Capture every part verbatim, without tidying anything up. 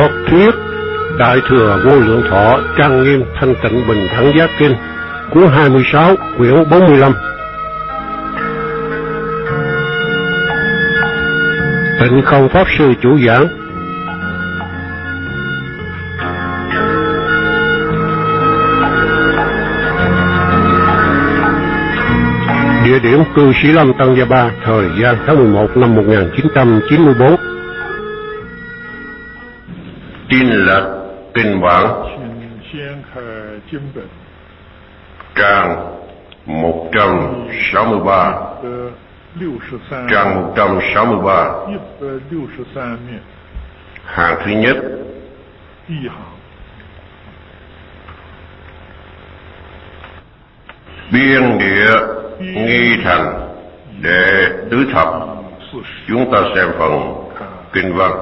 Phật thuyết Đại thừa vô lượng thọ trang nghiêm thanh tịnh bình đẳng giác kinh, cuốn hai mươi sáu, quyển bốn mươi lăm. Tịnh Không Pháp Sư chủ giảng. Địa điểm cư Sĩ Lâm Tăng Gia Ba, thời gian tháng mười một năm một nghìn chín trăm chín mươi tư. Tin lật kinh bản, trang một trăm sáu mươi ba, trang một trăm sáu mươi ba, hàng thứ nhất. Biên địa nghi thành đệ tứ thập. Chúng ta xem phần kinh văn.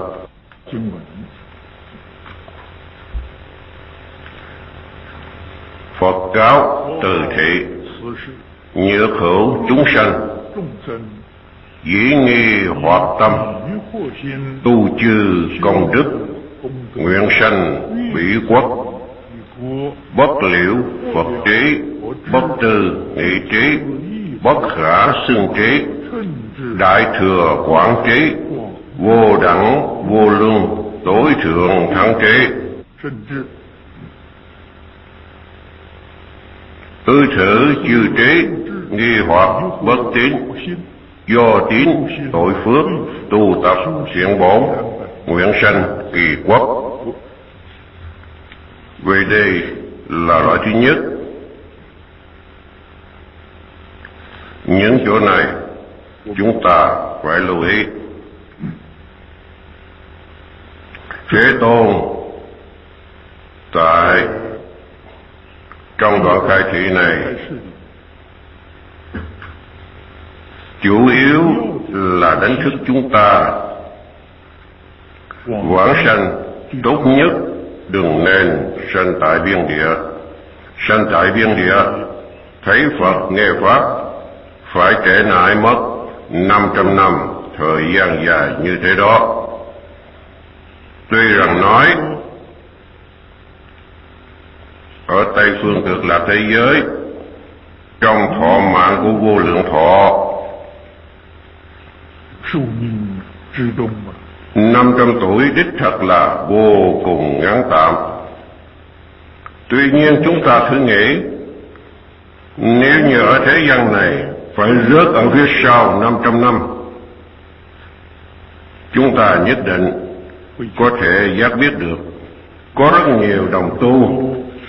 Phật cáo từ thị nhược hữu chúng sanh, dĩ nghi hoạt tâm, tu chư công đức, nguyện sanh bỉ quốc. Bất liễu Phật trí, bất tư nghị trí, bất khả xưng trí, đại thừa quảng trí, vô đẳng vô luân, tối thượng thắng trí. Ư thử chư trí, nghi hoặc bất tín, do tín tội phước, tu tập thiện bổn, nguyện sanh kỳ quốc. Về đây là loại thứ nhất. Những chỗ này chúng ta phải lưu ý. Thế Tôn tại trong đoạn khai thị này chủ yếu là đánh thức chúng ta vãng sanh tốt nhất đừng nên sanh tại biên địa. Sanh tại biên địa thấy Phật nghe Pháp phải trễ nải mất năm trăm năm thời gian dài như thế đó. Tuy rằng nói ở Tây Phương Cực Lạc thế giới, trong thọ mạng của vô lượng thọ năm trăm tuổi đích thật là vô cùng ngắn tạm. Tuy nhiên chúng ta thử nghĩ, nếu như ở thế gian này phải rớt ở phía sau năm trăm năm, chúng ta nhất định có thể giác biết được có rất nhiều đồng tu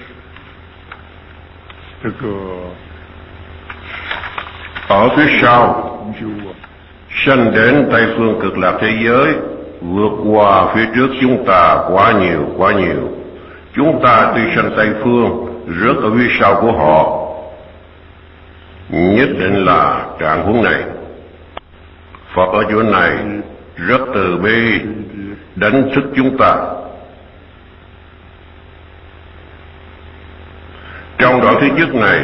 ở phía sau sanh đến Tây Phương Cực Lạc thế giới, vượt qua phía trước chúng ta quá nhiều quá nhiều. Chúng ta tuy sanh Tây Phương rớt ở phía sau của họ, nhất định là trạng huống này. Phật ở chỗ này rất từ bi đánh thức chúng ta. Trong đoạn thứ nhất này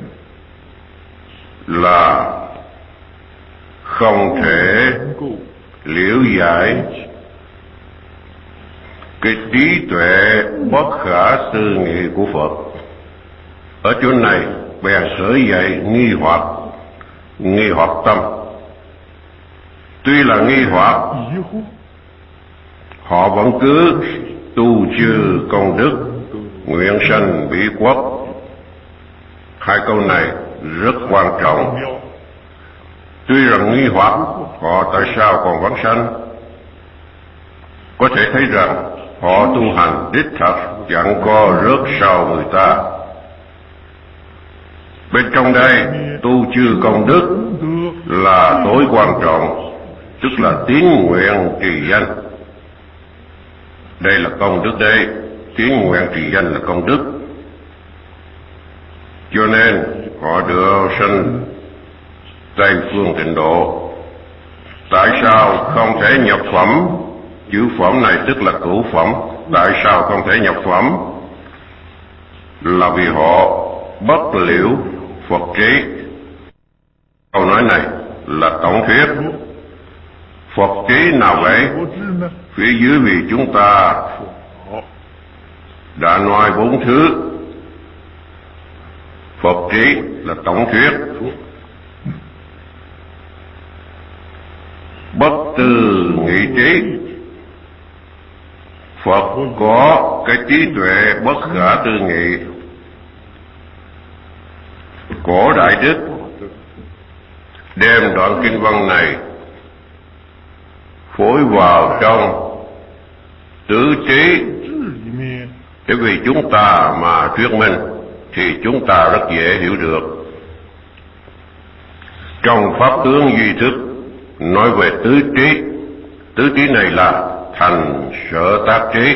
là không thể liễu giải cái trí tuệ bất khả tư nghị của Phật. Ở chỗ này bèn khởi dậy nghi hoặc, nghi hoặc tâm. Tuy là nghi hoặc, họ vẫn cứ tu chư công đức, nguyện sanh bỉ quốc. Hai câu này rất quan trọng. Tuy rằng nghi hoặc họ tại sao còn vãng sanh, có thể thấy rằng họ tu hành đích thật chẳng có rớt sau người ta. Bên trong đây tu chư công đức là tối quan trọng, tức là tín nguyện trì danh. Đây là công đức đây, tín nguyện trì danh là công đức. Cho nên họ được sanh Tây Phương Tịnh Độ. Tại sao không thể nhập phẩm? Chữ phẩm này tức là cửu phẩm. Tại sao không thể nhập phẩm? Là vì họ bất liễu Phật trí. Câu nói này là tổng thuyết. Phật trí nào vậy? Phía dưới vì chúng ta đã nói bốn thứ. Phật trí là tổng thuyết, bất tư nghị trí. Phật có cái trí tuệ bất khả tư nghị. Cổ Đại Đức đem đoạn kinh văn này phối vào trong tứ trí để vì chúng ta mà thuyết minh thì chúng ta rất dễ hiểu được. Trong pháp tướng duy thức nói về tứ trí, tứ trí này là thành sở tác trí,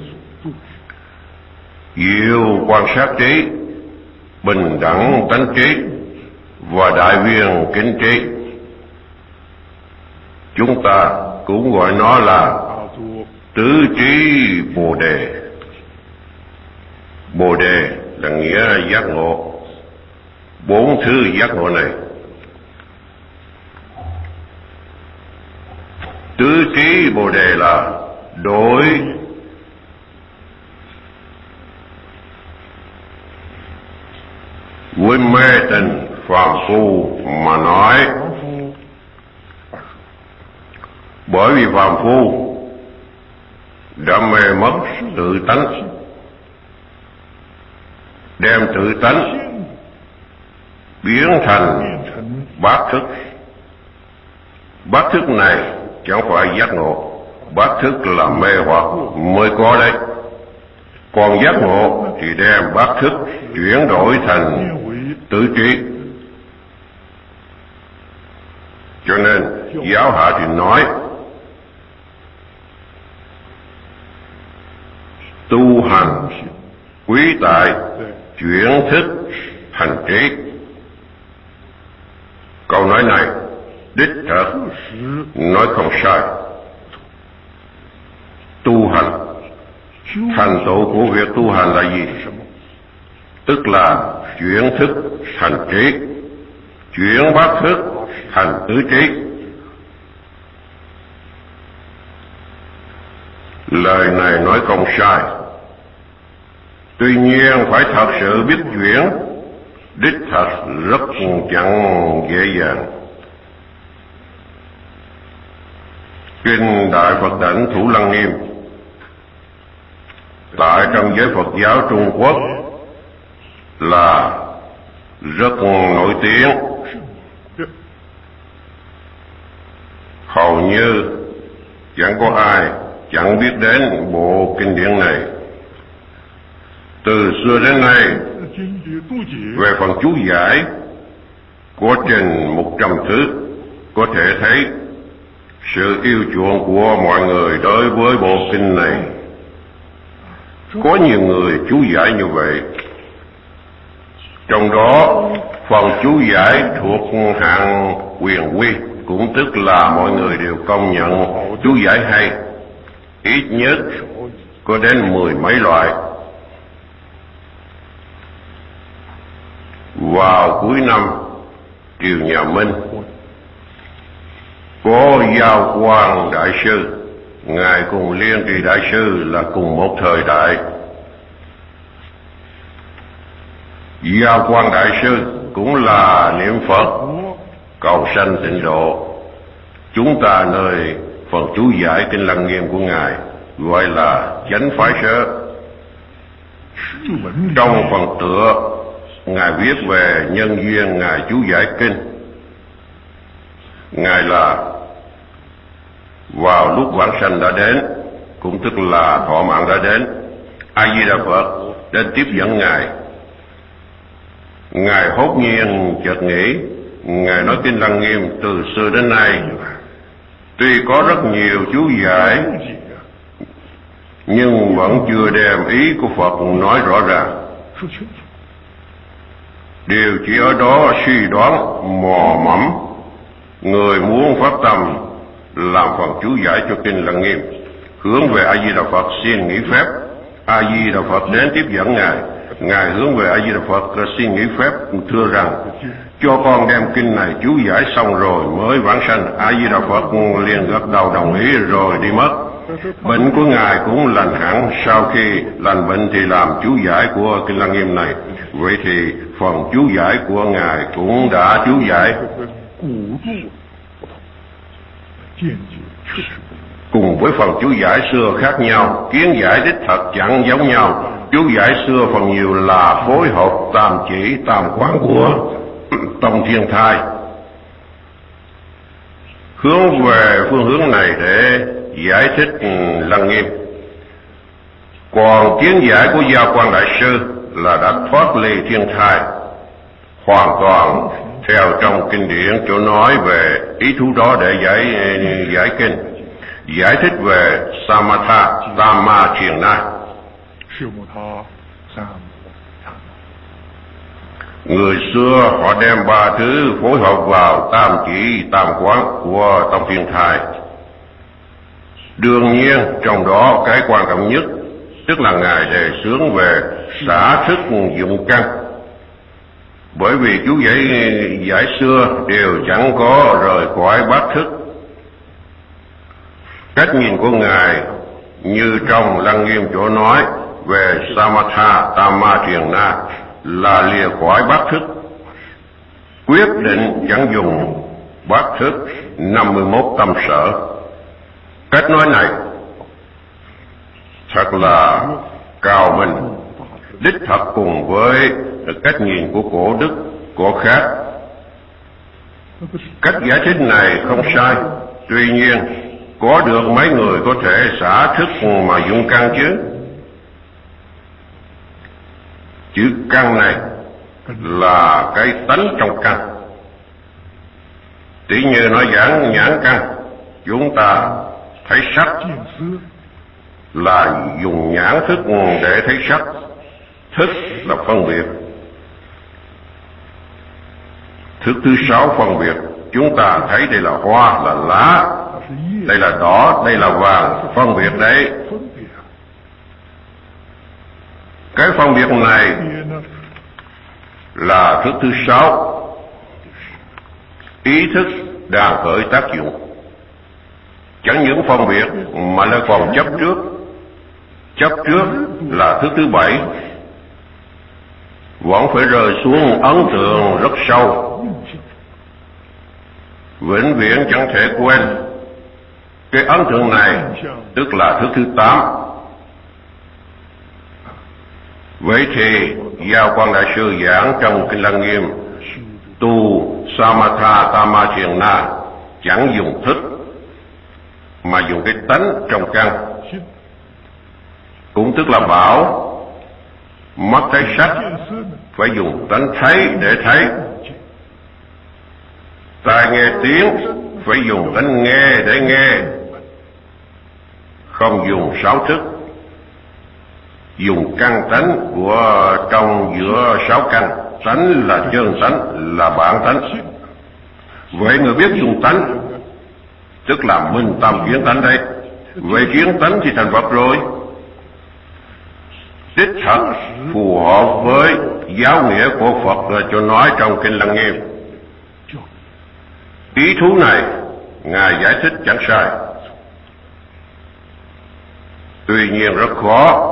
diệu quan sát trí, bình đẳng tánh trí và đại viên kính trí. Chúng ta cũng gọi nó là tứ trí Bồ Đề. Bồ Đề là nghĩa giác ngộ, bốn thứ giác ngộ này. Tứ trí Bồ Đề là đối với mê tình phàm phu mà nói. Bởi vì phàm phu đã mê mất tự tánh, đem tự tánh biến thành bát thức. Bát thức này chẳng phải giác ngộ, bát thức là mê hoặc mới có đấy. Còn giác ngộ thì đem bát thức chuyển đổi thành tứ trí. Cho nên giáo hạ thì nói tu hành quý tại chuyển thức hành trí. Câu nói này đích thật, nói không sai. Tu hành, thành tựu của việc tu hành là gì? Tức là chuyển thức thành trí, chuyển bát thức thành tứ trí. Lời này nói không sai. Tuy nhiên phải thật sự biết chuyển, đích thật rất chẳng dễ dàng. Kinh Đại Phật Đảnh Thủ Lăng Nghiêm tại trong giới Phật giáo Trung Quốc là rất nổi tiếng. Hầu như chẳng có ai chẳng biết đến bộ kinh điển này. Từ xưa đến nay, về phần chú giải có trên một trăm thứ, có thể thấy sự yêu chuộng của mọi người đối với bộ kinh này. Có nhiều người chú giải như vậy. Trong đó, phần chú giải thuộc hạng quyền quy, cũng tức là mọi người đều công nhận chú giải hay. Ít nhất có đến mười mấy loại. Vào cuối năm triều nhà Minh, có Giao Quang Đại Sư, ngài cùng Liên Trì Đại Sư là cùng một thời đại. Giao Quang Đại Sư cũng là niệm Phật cầu sanh tịnh độ. Chúng ta nơi phần chú giải Kinh Lăng Nghiêm của ngài gọi là Chánh Phải Sớ. Trong phần tựa, ngài viết về nhân duyên ngài chú giải kinh. Ngài là vào lúc vãng sanh đã đến, cũng tức là thọ mạng đã đến, A Di Đà Phật đến tiếp dẫn ngài. Ngài hốt nhiên chợt nghĩ, ngài nói Kinh Lăng Nghiêm từ xưa đến nay tuy có rất nhiều chú giải, nhưng vẫn chưa đem ý của Phật nói rõ ràng. Điều chỉ ở đó suy đoán mò mẫm. Người muốn phát tâm làm phần chú giải cho Kinh Lăng Nghiêm, hướng về A Di Đà Phật xin nghỉ phép. A Di Đà Phật đến tiếp dẫn ngài. Ngài hướng về A Di Đà Phật xin nghỉ phép, thưa rằng cho con đem kinh này chú giải xong rồi mới vãng sanh. A Di Đà Phật liền gật đầu đồng ý rồi đi mất. Bệnh của Ngài cũng lành hẳn. Sau khi lành bệnh thì làm chú giải của Kinh Lăng Nghiêm này. Vậy thì phần chú giải của Ngài cũng đã chú giải. Cùng với phần chú giải xưa khác nhau, kiến giải đích thật chẳng giống nhau. Chú giải xưa phần nhiều là phối hợp tam chỉ tam quán của Tông Thiên Thai, hướng về phương hướng này để giải thích Lăng Nghiêm. Còn kiến giải của Gia Quan Đại Sư là đã thoát ly thiên thai, hoàn toàn theo trong kinh điển chỗ nói về ý thú đó để giải giải kinh, giải thích về Samatha Dhamma Thiền Na. Người xưa họ đem ba thứ phối hợp vào tam chỉ tam quán của Tông Thiên Thai. Đương nhiên trong đó cái quan trọng nhất tức là Ngài đề xướng về xả thức dụng căn. Bởi vì chú giải giải xưa đều chẳng có rời khỏi bát thức. Cách nhìn của Ngài như trong Lăng Nghiêm chỗ nói về Samatha Dhamma Thiền Na là lìa khỏi bát thức, quyết định chẳng dùng bát thức năm mươi mốt tâm sở. Cách nói này thật là cao minh, đích thật cùng với cách nhìn của cổ đức cổ khác. Cách giải thích này không sai, tuy nhiên có được mấy người có thể xả thức mà dụng căn chứ? Chữ căn này là cái tánh trong căn. Tỷ như nói giảng nhãn căn, chúng ta thấy sắc là dùng nhãn thức để thấy sắc, thức là phân biệt. Thức thứ sáu phân biệt, chúng ta thấy đây là hoa, là lá, đây là đỏ, đây là vàng, phân biệt đấy. Cái phân biệt này là thức thứ sáu. Ý thức đang khởi tác dụng, chẳng những phân biệt mà lại còn chấp trước. Chấp trước là thức thứ bảy, vẫn phải rơi xuống ấn tượng rất sâu, vĩnh viễn chẳng thể quên. Cái ấn tượng này tức là thức thứ tám. Vậy thì Gia Quan Đại Sư giảng trong Kinh Lăng Nghiêm, tu Samatha Dhamma Thiền Na chẳng dùng thức mà dùng cái tánh trong căn. Cũng tức là bảo mắt thấy sắc phải dùng tánh thấy để thấy, tai nghe tiếng phải dùng tánh nghe để nghe, không dùng sáu thức, dùng căn tánh của trong giữa sáu căn. Tánh là chân tánh, là bản tánh. Vậy người biết dùng tánh tức là minh tâm kiến tánh đấy. Vậy kiến tánh thì thành Phật rồi. Đích thật phù hợp với giáo nghĩa của Phật cho nói trong Kinh Lăng Nghiêm. Ý thú này Ngài giải thích chẳng sai, tuy nhiên rất khó.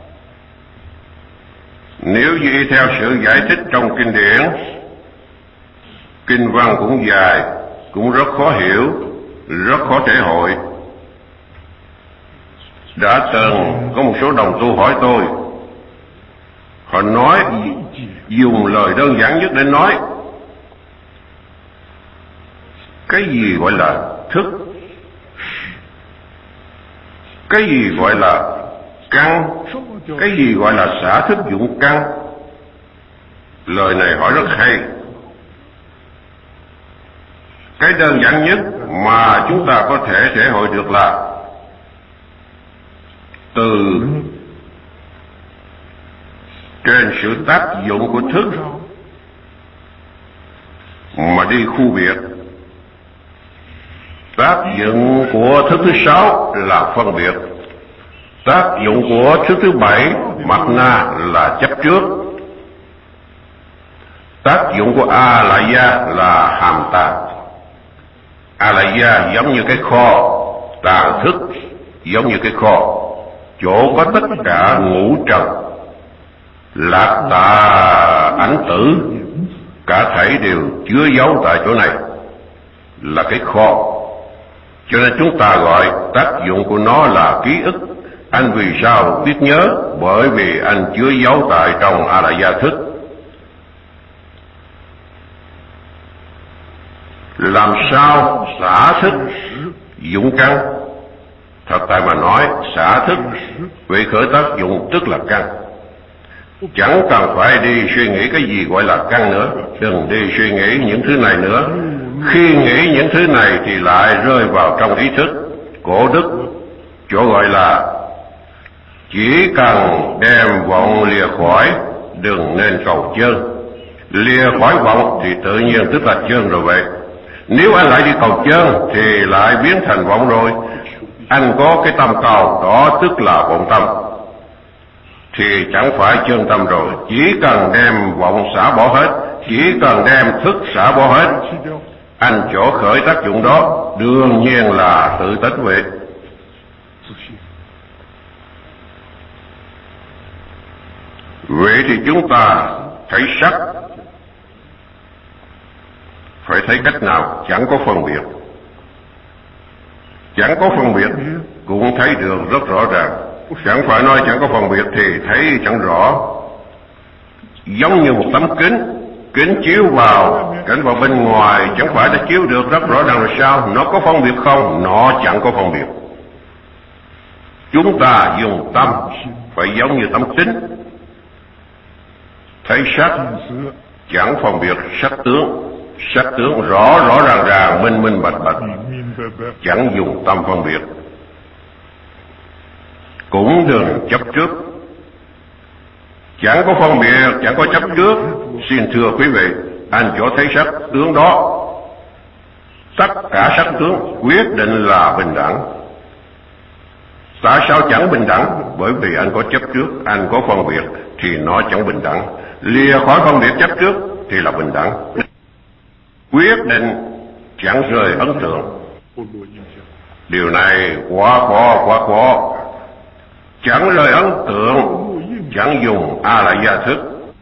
Nếu như theo sự giải thích trong kinh điển, kinh văn cũng dài, cũng rất khó hiểu, rất khó thể hội. Đã từng có một số đồng tu hỏi tôi, họ nói dùng lời đơn giản nhất để nói cái gì gọi là thức, cái gì gọi là căn, cái gì gọi là xả thức dụng căn. Lời này hỏi rất hay. Cái đơn giản nhất mà chúng ta có thể thể hội được là từ trên sự tác dụng của thức mà đi khu biệt. Tác dụng của thức thứ sáu là phân biệt. Tác dụng của thức thứ bảy, mặt na, là chấp trước. Tác dụng của a la gia là hàm tàng. A la gia giống như cái kho tàng thức giống như cái kho, chỗ có tất cả ngũ trần, lạc tà ảnh tử, cả thảy đều chứa giấu tại chỗ này, là cái kho. Cho nên chúng ta gọi tác dụng của nó là ký ức. Anh vì sao biết nhớ? Bởi vì anh chứa giấu tại trong A La Gia thức. Làm sao xả thức dụng căn? Thật tại mà nói, xả thức vì khởi tác dụng tức là căn. Chẳng cần phải đi suy nghĩ cái gì gọi là căn nữa. Đừng đi suy nghĩ những thứ này nữa. Khi nghĩ những thứ này thì lại rơi vào trong ý thức. Cổ đức chỗ gọi là chỉ cần đem vọng lìa khỏi, đừng nên cầu chân. Lìa khỏi vọng thì tự nhiên tức là chân rồi vậy. Nếu anh lại đi cầu chân thì lại biến thành vọng rồi. Anh có cái tâm cầu, đó tức là vọng tâm, thì chẳng phải chân tâm rồi. Chỉ cần đem vọng xả bỏ hết, chỉ cần đem thức xả bỏ hết, anh chỗ khởi tác dụng đó đương nhiên là tự tánh vậy. Vậy thì chúng ta thấy sắc phải thấy cách nào? Chẳng có phân biệt. Chẳng có phân biệt cũng thấy được rất rõ ràng. Chẳng phải nói chẳng có phân biệt thì thấy chẳng rõ. Giống như một tấm kính, kính chiếu vào cảnh vào bên ngoài, chẳng phải đã chiếu được rất rõ ràng là sao? Nó có phân biệt không? Nó chẳng có phân biệt. Chúng ta dùng tâm phải giống như tấm kính, thấy sắc chẳng phân biệt sắc tướng. Sắc tướng rõ rõ ràng ràng, minh minh bạch bạch, chẳng dùng tâm phân biệt. Cũng đừng chấp trước. Chẳng có phân biệt, chẳng có chấp trước. Xin thưa quý vị, anh chỗ thấy sắc tướng đó, tất cả sắc tướng quyết định là bình đẳng. Tại sao chẳng bình đẳng? Bởi vì anh có chấp trước, anh có phân biệt thì nó chẳng bình đẳng. Lìa khỏi phân biệt chấp trước thì là bình đẳng. Quyết định chẳng rời ấn tượng. Điều này quá khó, quá khó. Chẳng rời ấn tượng, chẳng dùng A La Gia thức,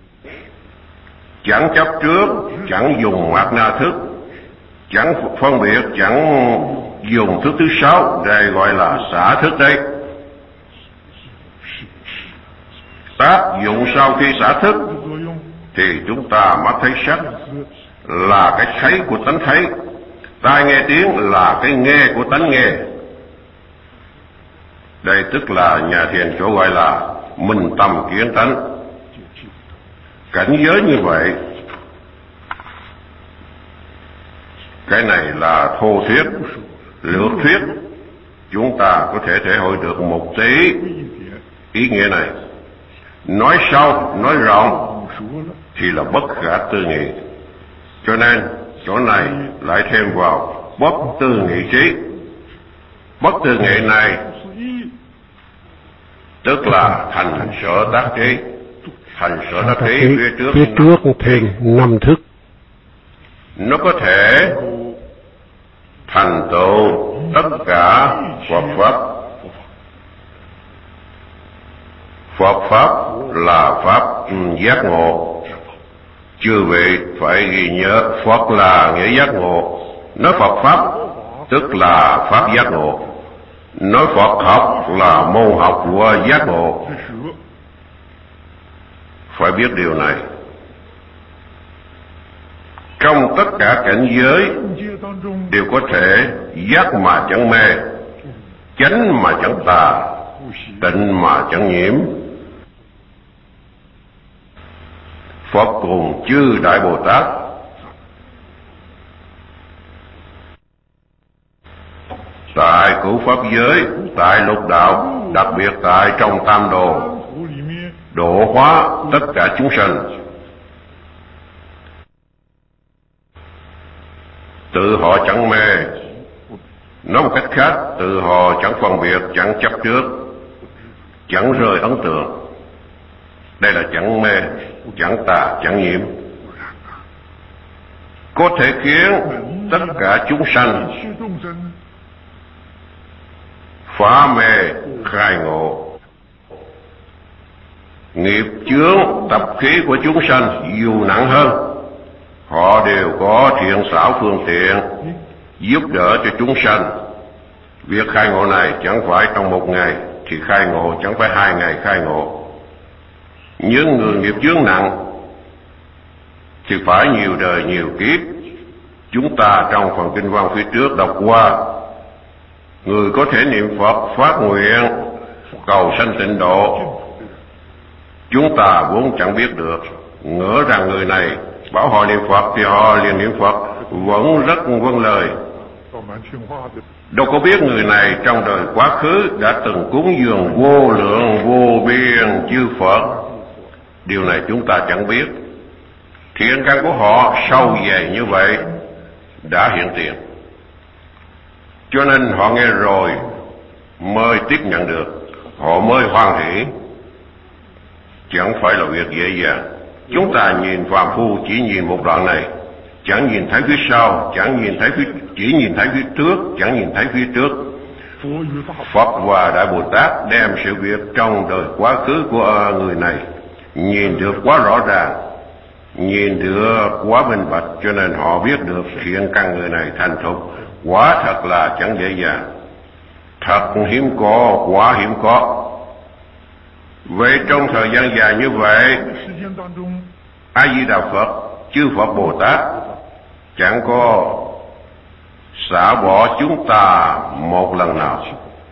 chẳng chấp trước, chẳng dùng Mạt Na thức, chẳng phân biệt, chẳng dùng thức thứ sáu, đây gọi là xả thức đấy. Tác dụng sau khi xả thức thì chúng ta mắt thấy sắc là cái thấy của tánh thấy, tai nghe tiếng là cái nghe của tánh nghe. Đây tức là nhà thiền chỗ gọi là minh tâm kiến tánh. Cảnh giới như vậy, cái này là thô thuyết, lược thuyết. Chúng ta có thể thể hội được một tí ý nghĩa này. Nói sâu, nói rộng thì là bất khả tư nghị. Cho nên chỗ này lại thêm vào bất tư nghị trí. Bất tư nghị này tức là thành sở tác trí. Thành sở tác trí phía trước, phía trước thêm năm thức. Nó có thể thành tựu tất cả Phật Pháp. Phật Pháp là Pháp giác ngộ. Chư vị phải ghi nhớ, Phật là nghĩa giác ngộ. Nói Phật Pháp tức là Pháp giác ngộ. Nói Phật học là môn học của giác ngộ. Phải biết điều này. Trong tất cả cảnh giới đều có thể giác mà chẳng mê, chánh mà chẳng tà, tịnh mà chẳng nhiễm. Phật cùng chư Đại Bồ Tát tại cửu pháp giới, tại lục đạo, đặc biệt tại trong tam đồ, độ hóa tất cả chúng sanh. Tự họ chẳng mê. Nói một cách khác, tự họ chẳng phân biệt, chẳng chấp trước, chẳng rơi ấn tượng. Đây là chẳng mê, chẳng tà, chẳng nhiễm. Có thể khiến tất cả chúng sanh phá mê khai ngộ. Nghiệp chướng tập khí của chúng sanh dù nặng hơn, họ đều có thiện xảo phương tiện giúp đỡ cho chúng sanh. Việc khai ngộ này chẳng phải trong một ngày thì khai ngộ, chẳng phải hai ngày khai ngộ. Những người nghiệp chướng nặng thì phải nhiều đời nhiều kiếp. Chúng ta trong phần kinh văn phía trước đọc qua, người có thể niệm Phật phát nguyện cầu sanh tịnh độ. Chúng ta vốn chẳng biết được, ngỡ rằng người này bảo họ niệm Phật thì họ liền niệm Phật, vẫn rất vâng lời. Đâu có biết người này trong đời quá khứ đã từng cúng dường vô lượng vô biên chư Phật. Điều này chúng ta chẳng biết. Thiện căn của họ sâu dày như vậy đã hiện tiền, cho nên họ nghe rồi mới tiếp nhận được, họ mới hoan hỷ. Chẳng phải là việc dễ dàng. Chúng ta nhìn phàm phu chỉ nhìn một đoạn này, chẳng nhìn thấy phía sau, chẳng nhìn thấy phía, chỉ nhìn thấy phía trước, chẳng nhìn thấy phía trước. Phật và Đại Bồ Tát đem sự việc trong đời quá khứ của người này nhìn được quá rõ ràng, nhìn được quá minh bạch, cho nên họ biết được thiện căn người này thành thục. Quả thật là chẳng dễ dàng, thật hiếm có, quá hiếm có. Vậy trong thời gian dài như vậy, A Di Đà Phật, chư Phật Bồ Tát chẳng có xả bỏ chúng ta một lần nào.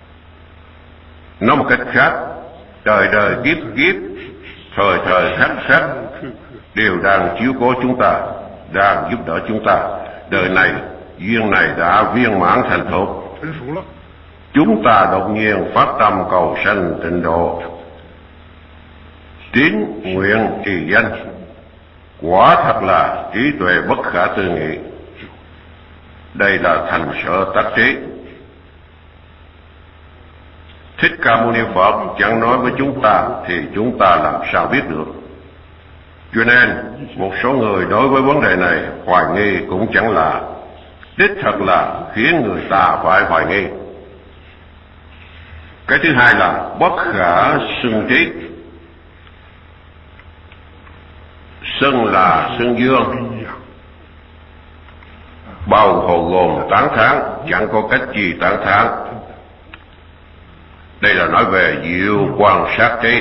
Nói một cách khác, đời đời kiếp kiếp, thời thời khắc khắc đều đang chiếu cố chúng ta, đang giúp đỡ chúng ta. Đời này duyên này đã viên mãn thành thục, chúng ta đột nhiên phát tâm cầu sanh tịnh độ, tín nguyện trì danh, quả thật là trí tuệ bất khả tư nghị. Đây là thành sở tác trí. Thích Ca Mâu Ni Phật chẳng nói với chúng ta thì chúng ta làm sao biết được. Cho nên một số người đối với vấn đề này hoài nghi cũng chẳng là, đích thật là khiến người ta phải hoài nghi. Cái thứ hai là bất khả xưng trí. Xưng là xưng dương, bao hồ gồm tán thán, chẳng có cách gì tán thán. Đây là nói về diệu quan sát trí.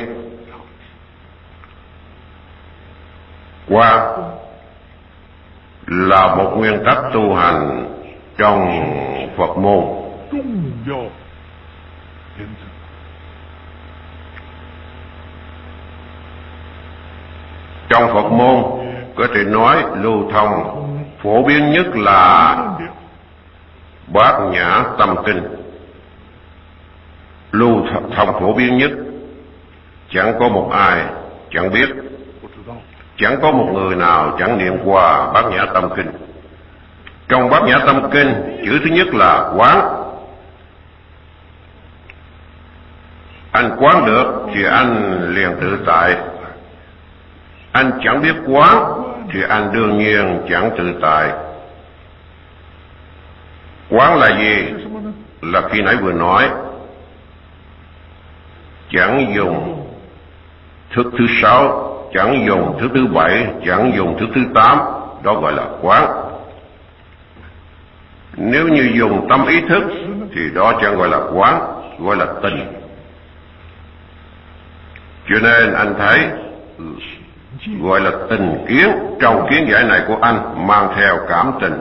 Quan là một nguyên tắc tu hành trong Phật môn. Trong Phật môn có thể nói lưu thông phổ biến nhất là Bát Nhã Tâm Kinh. Lưu thông phổ biến nhất, chẳng có một ai chẳng biết, chẳng có một người nào chẳng niệm qua Bát Nhã Tâm Kinh. Trong Bát Nhã Tâm Kinh, chữ thứ nhất là quán. Anh quán được thì anh liền tự tại. Anh chẳng biết quán thì anh đương nhiên chẳng tự tại. Quán là gì? Là khi nãy vừa nói, chẳng dùng thức thứ sáu, chẳng dùng thức thứ bảy, chẳng dùng thức thứ tám, đó gọi là quán. Nếu như dùng tâm ý thức thì đó chẳng gọi là quán, gọi là tình. Cho nên anh thấy gọi là tình kiến. Trong kiến giải này của anh mang theo cảm tình,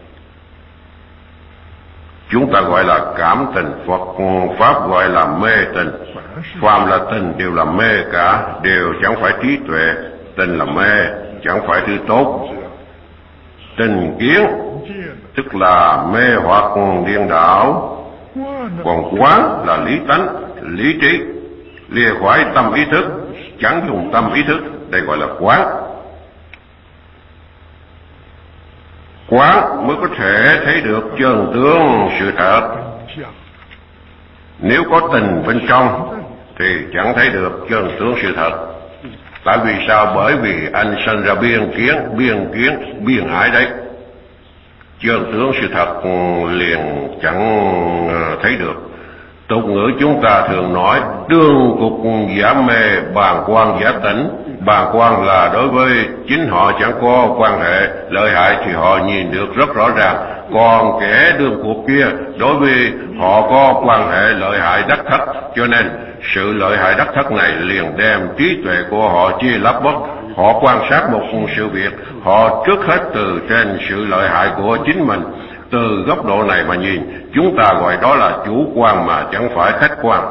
chúng ta gọi là cảm tình. Phật Pháp gọi là mê tình. Phàm là tình đều là mê cả, đều chẳng phải trí tuệ. Tình là mê, chẳng phải thứ tốt. Tình kiến tức là mê hoặc điên đảo. Còn quán là lý tánh, lý trí, lìa khỏi tâm ý thức, chẳng dùng tâm ý thức. Đây gọi là quán. Quán mới có thể thấy được chân tướng sự thật. Nếu có tình bên trong thì chẳng thấy được chân tướng sự thật. Tại vì sao? Bởi vì anh sinh ra biên kiến, biên kiến, biên ái đấy. Chân tướng sự thật liền chẳng thấy được. Tục ngữ chúng ta thường nói tương cục giả mê, bàng quan giả tỉnh. Bàng quan là đối với chính họ chẳng có quan hệ lợi hại thì họ nhìn được rất rõ ràng, còn kẻ đương cuộc kia đối với họ có quan hệ lợi hại đắc thất, cho nên sự lợi hại đắc thất này liền đem trí tuệ của họ chia lắp mất. Họ quan sát một sự việc, họ trước hết từ trên sự lợi hại của chính mình. Từ góc độ này mà nhìn, chúng ta gọi đó là chủ quan mà chẳng phải khách quan.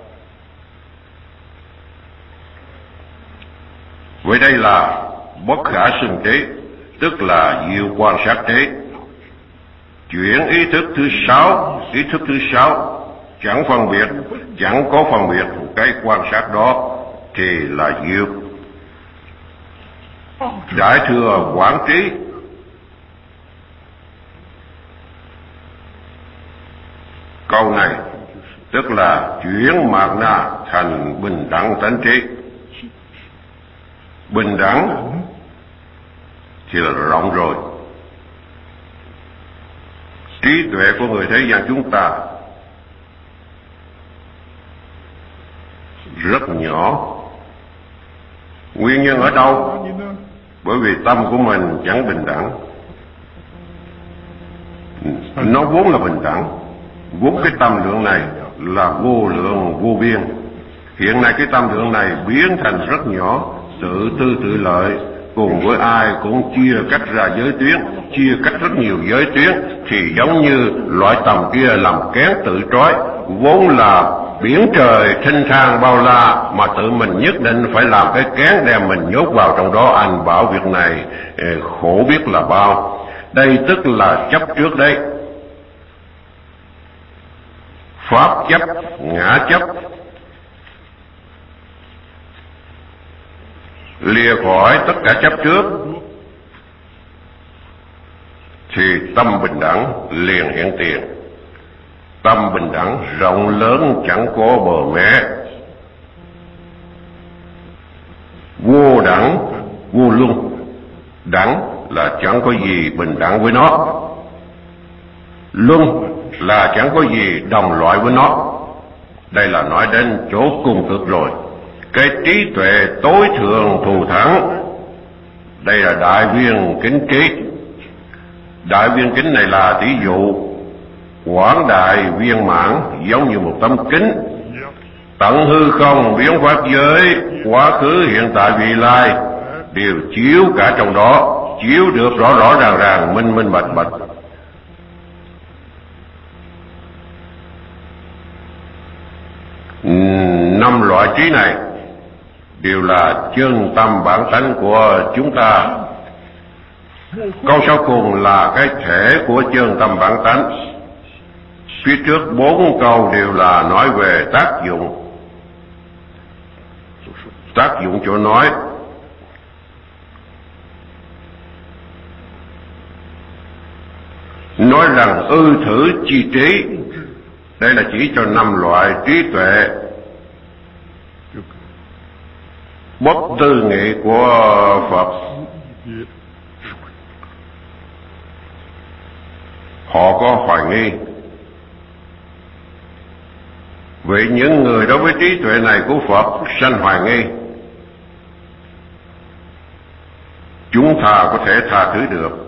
Vậy đây là bất khả xưng trí, tức là diệu quan sát trí. Chuyển ý thức thứ sáu, ý thức thứ sáu chẳng phân biệt, chẳng có phân biệt cái quan sát đó thì là diệu. Đại thừa quán trí, câu này tức là chuyển mạt na thành bình đẳng tánh trí. Bình đẳng thì là rộng rồi. Trí tuệ của người thế gian chúng ta rất nhỏ. Nguyên nhân ở đâu? Bởi vì tâm của mình chẳng bình đẳng. Nó vốn là bình đẳng, vốn cái tâm lượng này là vô lượng vô biên. Hiện nay cái tâm lượng này biến thành rất nhỏ, tự tư tự lợi, cùng với ai cũng chia cách ra giới tuyến, chia cách rất nhiều giới tuyến, thì giống như loại tầm kia làm kén tự trói, vốn là biển trời thênh thang bao la mà tự mình nhất định phải làm cái kén đem mình nhốt vào trong đó. Anh bảo việc này khổ biết là bao. Đây tức là chấp trước đấy. Pháp chấp, ngã chấp, lìa khỏi tất cả chấp trước thì tâm bình đẳng liền hiện tiền. Tâm bình đẳng rộng lớn chẳng có bờ mé, vô đẳng vô luân. Đẳng là chẳng có gì bình đẳng với nó, luân là chẳng có gì đồng loại với nó. Đây là nói đến chỗ cùng cực rồi. Cái trí tuệ tối thượng thù thắng, đây là đại viên kính trí. Đại viên kính này là tỷ dụ. Quảng đại viên mãn giống như một tấm kính, tận hư không biến pháp giới, quá khứ hiện tại vị lai đều chiếu cả trong đó, chiếu được rõ rõ ràng ràng, minh minh bạch bạch. Năm loại trí này đều là chân tâm bản tánh của chúng ta. Câu sau cùng là cái thể của chân tâm bản tánh. Phía trước bốn câu đều là nói về tác dụng. Tác dụng chỗ nói nói rằng ư thử chi trí. Đây là chỉ cho năm loại trí tuệ bất tư nghị của Phật. Họ có hoài nghi. Vậy những người đối với trí tuệ này của Phật sanh hoài nghi, chúng ta có thể tha thứ được.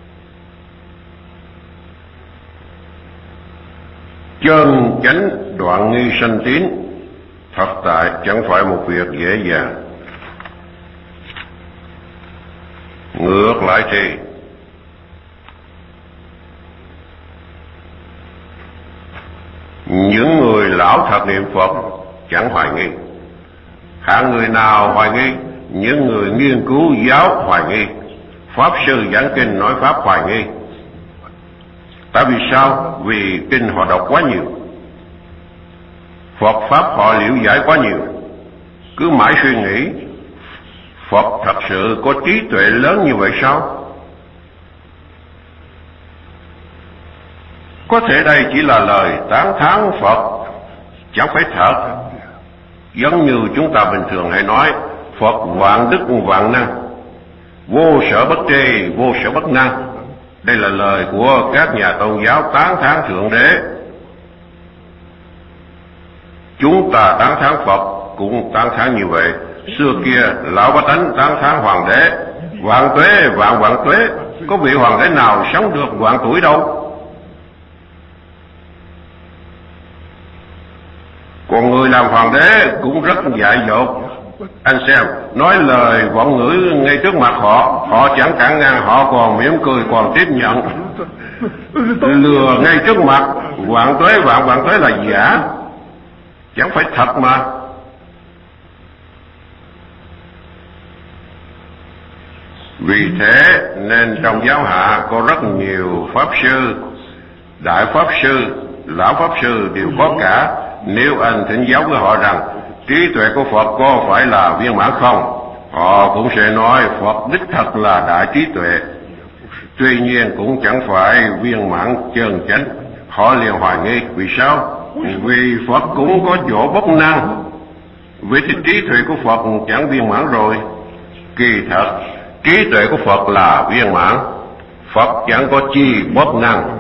Chân chánh đoạn nghi sanh tín, thật tại chẳng phải một việc dễ dàng. Ngược lại thì những người lão thật niệm Phật chẳng hoài nghi. Hạng người nào hoài nghi? Những người nghiên cứu giáo hoài nghi. Pháp sư giảng kinh nói pháp hoài nghi. Tại vì sao? Vì kinh họ đọc quá nhiều, Phật pháp họ liễu giải quá nhiều. Cứ mãi suy nghĩ Phật thật sự có trí tuệ lớn như vậy sao? Có thể đây chỉ là lời tán thán Phật, chẳng phải thật. Giống như chúng ta bình thường hay nói Phật vạn đức vạn năng, vô sở bất tri, vô sở bất năng. Đây là lời của các nhà tôn giáo tán thán Thượng Đế. Chúng ta tán thán Phật cũng tán thán như vậy. Xưa kia lão bá tánh tán thán hoàng đế, vạn tuế vạn vạn tuế, có vị hoàng đế nào sống được vạn tuổi đâu. Còn người làm hoàng đế cũng rất dại dột. Anh xem, nói lời vọng ngữ ngay trước mặt họ, họ chẳng cản ngang, họ còn mỉm cười còn tiếp nhận. Lừa ngay trước mặt, vạn tuế vạn vạn tuế là giả, chẳng phải thật mà. Vì thế nên trong giáo hạ có rất nhiều pháp sư, đại pháp sư, lão pháp sư đều có cả. Nếu anh thỉnh giáo với họ rằng trí tuệ của Phật có phải là viên mãn không, họ cũng sẽ nói Phật đích thật là đại trí tuệ, tuy nhiên cũng chẳng phải viên mãn chân chánh. Họ liền hoài nghi, vì sao? Vì Phật cũng có chỗ bất năng, vậy thì trí tuệ của Phật chẳng viên mãn rồi. Kỳ thật trí tuệ của Phật là viên mãn, Phật chẳng có chi bất năng.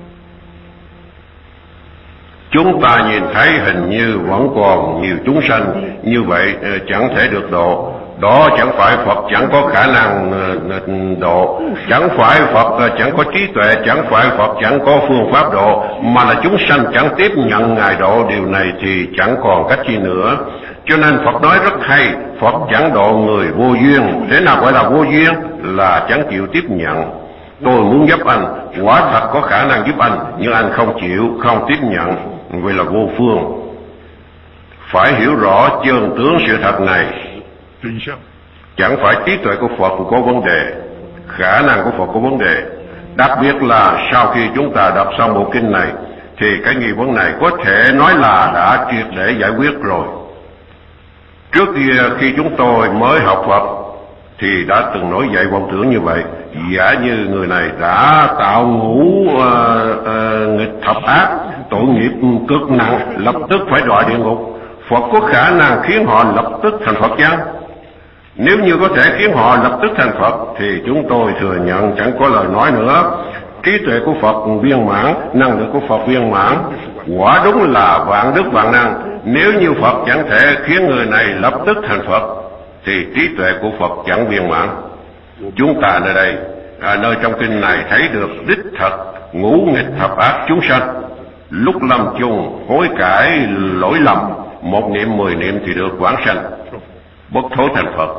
Chúng ta nhìn thấy hình như vẫn còn nhiều chúng sanh như vậy chẳng thể được độ. Đó chẳng phải Phật chẳng có khả năng độ, chẳng phải Phật chẳng có trí tuệ, chẳng phải Phật chẳng có phương pháp độ, mà là chúng sanh chẳng tiếp nhận Ngài độ. Điều này thì chẳng còn cách chi nữa. Cho nên Phật nói rất hay, Phật chẳng độ người vô duyên. Thế nào gọi là vô duyên? Là chẳng chịu tiếp nhận. Tôi muốn giúp anh, quả thật có khả năng giúp anh, nhưng anh không chịu, không tiếp nhận, vậy là vô phương. Phải hiểu rõ chân tướng sự thật này. Chẳng phải trí tuệ của Phật có vấn đề, khả năng của Phật có vấn đề. Đặc biệt là sau khi chúng ta đọc xong bộ kinh này, thì cái nghi vấn này có thể nói là đã triệt để giải quyết rồi. Trước kia khi chúng tôi mới học Phật thì đã từng nổi dậy vọng tưởng như vậy. Giả như người này đã tạo ngũ uh, uh, nghịch thập ác, tội nghiệp cực nặng, lập tức phải đọa địa ngục, Phật có khả năng khiến họ lập tức thành Phật chăng? Nếu như có thể khiến họ lập tức thành Phật thì chúng tôi thừa nhận chẳng có lời nói nữa. Trí tuệ của Phật viên mãn, năng lực của Phật viên mãn, quả đúng là vạn đức vạn năng. Nếu như Phật chẳng thể khiến người này lập tức thành Phật thì trí tuệ của Phật chẳng viên mãn. Chúng ta nơi đây, à, nơi trong kinh này thấy được đích thật ngũ nghịch thập ác chúng sanh lúc lâm chung hối cải lỗi lầm, một niệm mười niệm thì được vãng sanh, bất thối thành Phật.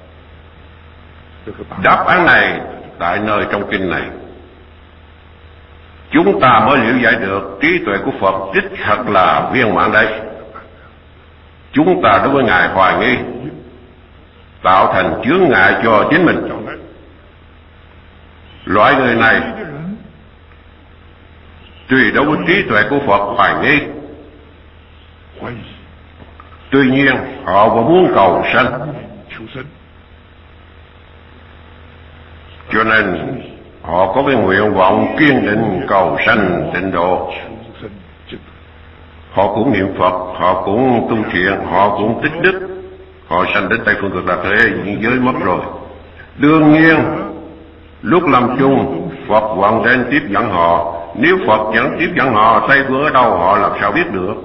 Đáp án này tại nơi trong kinh này, chúng ta mới liễu giải được trí tuệ của Phật đích thật là viên mãn đấy. Chúng ta đối với Ngài hoài nghi, tạo thành chướng ngại cho chính mình. Loại người này tùy đối với trí tuệ của Phật hoài nghi, tuy nhiên họ vẫn muốn cầu sanh, cho nên họ có cái nguyện vọng kiên định cầu sanh tịnh độ. Họ cũng niệm Phật, họ cũng tu thiện, họ cũng tích đức, họ sanh đến Tây Phương Cực Lạc thế giới mất rồi. Đương nhiên lúc lâm chung Phật vẫn đến tiếp dẫn họ. Nếu Phật chẳng tiếp dẫn họ, Tây Phương ở đâu họ làm sao biết được?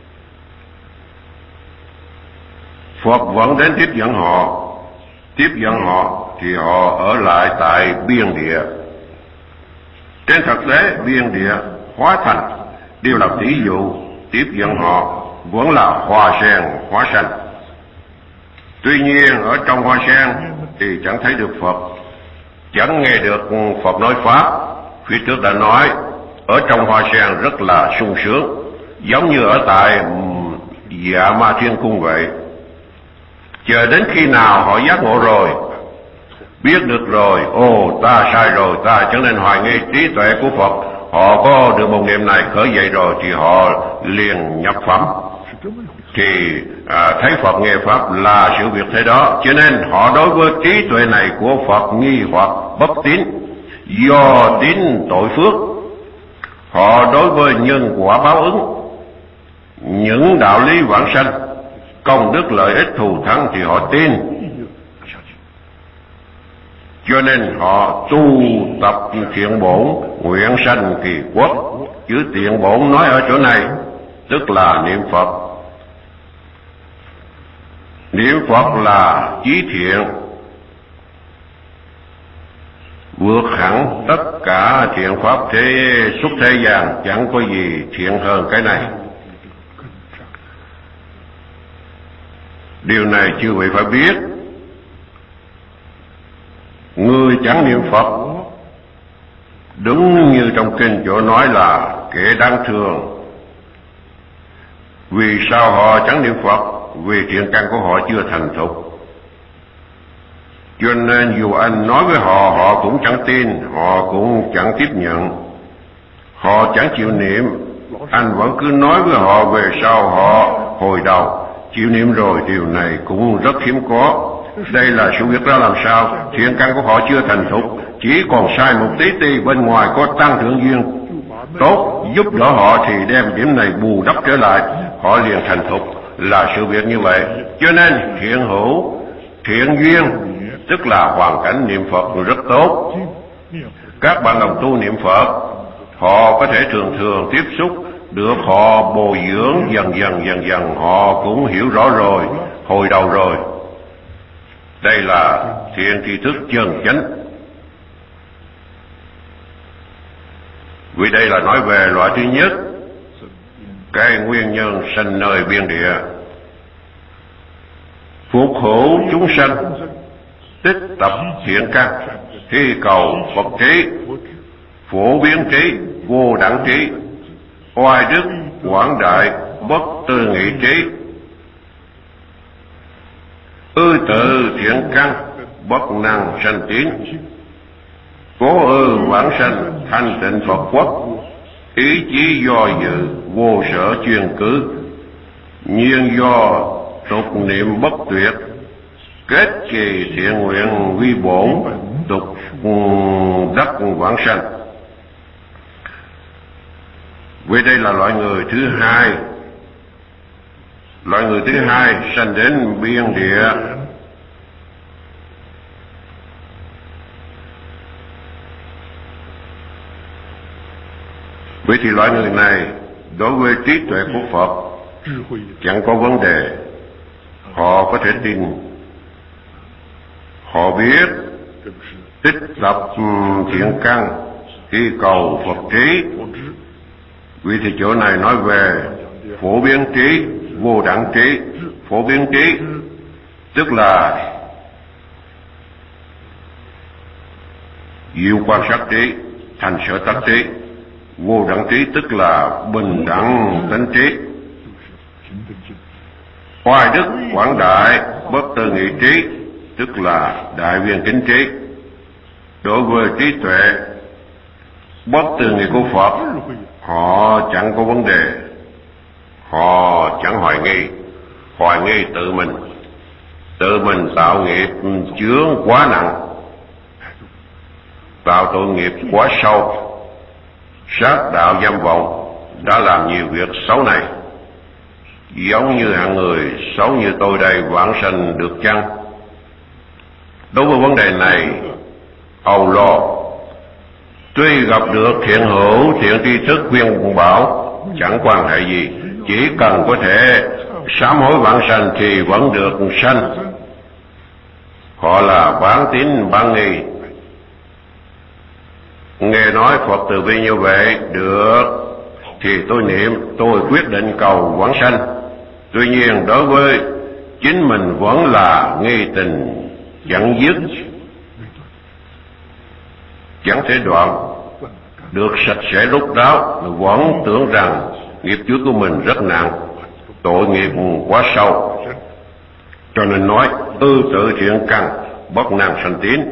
Phật vẫn đến tiếp dẫn họ. Tiếp dẫn họ thì họ ở lại tại biên địa. Trên thực tế biên địa, hóa thành đều là tỷ dụ. Tiếp dẫn họ vẫn là hoa sen hóa sanh. Tuy nhiên ở trong hoa sen thì chẳng thấy được Phật, chẳng nghe được Phật nói Pháp. Phía trước đã nói ở trong hoa sen rất là sung sướng, giống như ở tại Dạ Ma Thiên Cung vậy. Chờ đến khi nào họ giác ngộ rồi, biết được rồi, ồ ta sai rồi, ta chẳng nên hoài nghi trí tuệ của Phật, họ có được một niệm này khởi dậy rồi thì họ liền nhập phẩm. Thì à, thấy Phật nghe Pháp là sự việc thế đó, cho nên họ đối với trí tuệ này của Phật nghi hoặc bất tín, do tín tội phước. Họ đối với nhân quả báo ứng, những đạo lý vãng sanh, công đức lợi ích thù thắng thì họ tin, cho nên họ tu tập thiện bổn, nguyện sanh kỳ quốc. Chữ thiện bổn nói ở chỗ này tức là niệm Phật. Niệm Phật là chí thiện, vượt hẳn tất cả thiện pháp thế xuất thế gian, chẳng có gì thiện hơn cái này. Điều này chư vị phải biết. Người chẳng niệm Phật, đúng như trong kinh chỗ nói là kẻ đáng thương. Vì sao họ chẳng niệm Phật? Vì thiện căn của họ chưa thành thục. Cho nên dù anh nói với họ, họ cũng chẳng tin, họ cũng chẳng tiếp nhận. Họ chẳng chịu niệm, anh vẫn cứ nói với họ, về sau họ hồi đầu chịu niệm rồi. Điều này cũng rất hiếm có. Đây là sự việc ra làm sao? Thiện căn của họ chưa thành thục, chỉ còn sai một tí ti, bên ngoài có tăng thượng duyên tốt giúp đỡ họ thì đem điểm này bù đắp trở lại, họ liền thành thục. Là sự việc như vậy. Cho nên thiện hữu, thiện duyên, tức là hoàn cảnh niệm Phật rất tốt. Các bạn đồng tu niệm Phật, họ có thể thường thường tiếp xúc được, họ bồi dưỡng dần dần dần dần, họ cũng hiểu rõ rồi, hồi đầu rồi. Đây là thiện tri thức chân chánh. Vì đây là nói về loại thứ nhất, cái nguyên nhân sanh nơi biên địa, phục hữu chúng sanh, tích tập thiện căn, thi cầu Phật trí, phổ biến trí, vô đẳng trí, oai đức quảng đại, bất tư nghị trí, ư tự thiện căn, bất năng sanh tiến, cố ư vãng sanh, thanh tịnh Phật quốc, ý chí do dự, vô sở chuyên cứ, nhiên do tục niệm bất tuyệt, kết kỳ thiện nguyện vi bổn, tục đắc vãng sanh. Vì đây là loại người thứ hai. Loại người thứ hai sanh đến biên địa. Vậy thì loại người này đối với trí tuệ của Phật chẳng có vấn đề. Họ có thể tin, họ biết tích tập thiện căn, khi cầu Phật trí. Vì thì chỗ này nói về phổ biến trí, vô đẳng trí. Phổ biến trí tức là diệu quan sát trí, thành sở tác trí. Vô đẳng trí tức là bình đẳng tánh trí. Oai đức quảng đại, bất tư nghị trí tức là đại viên kính trí. Đối với trí tuệ bất tư nghị của Phật, họ chẳng có vấn đề, họ chẳng hoài nghi. Hoài nghi tự mình, tự mình tạo nghiệp chướng quá nặng, tạo tội nghiệp quá sâu, sát đạo dâm vọng, đã làm nhiều việc xấu này. Giống như hạng người xấu như tôi đây vãng sanh được chăng? Đối với vấn đề này, âu lo. Tuy gặp được thiện hữu, thiện tri thức khuyên bảo, chẳng quan hệ gì, chỉ cần có thể sám hối vãng sanh thì vẫn được sanh. Họ là bán tín bán nghi. Nghe nói Phật từ bi như vậy, được thì tôi niệm, tôi quyết định cầu vãng sanh. Tuy nhiên đối với chính mình vẫn là nghi tình chẳng dứt, chẳng thể đoạn được sạch sẽ rốt ráo, vẫn tưởng rằng nghiệp chướng của mình rất nặng, tội nghiệp quá sâu, cho nên nói ư tự thiện căn, bất năng sanh tiến.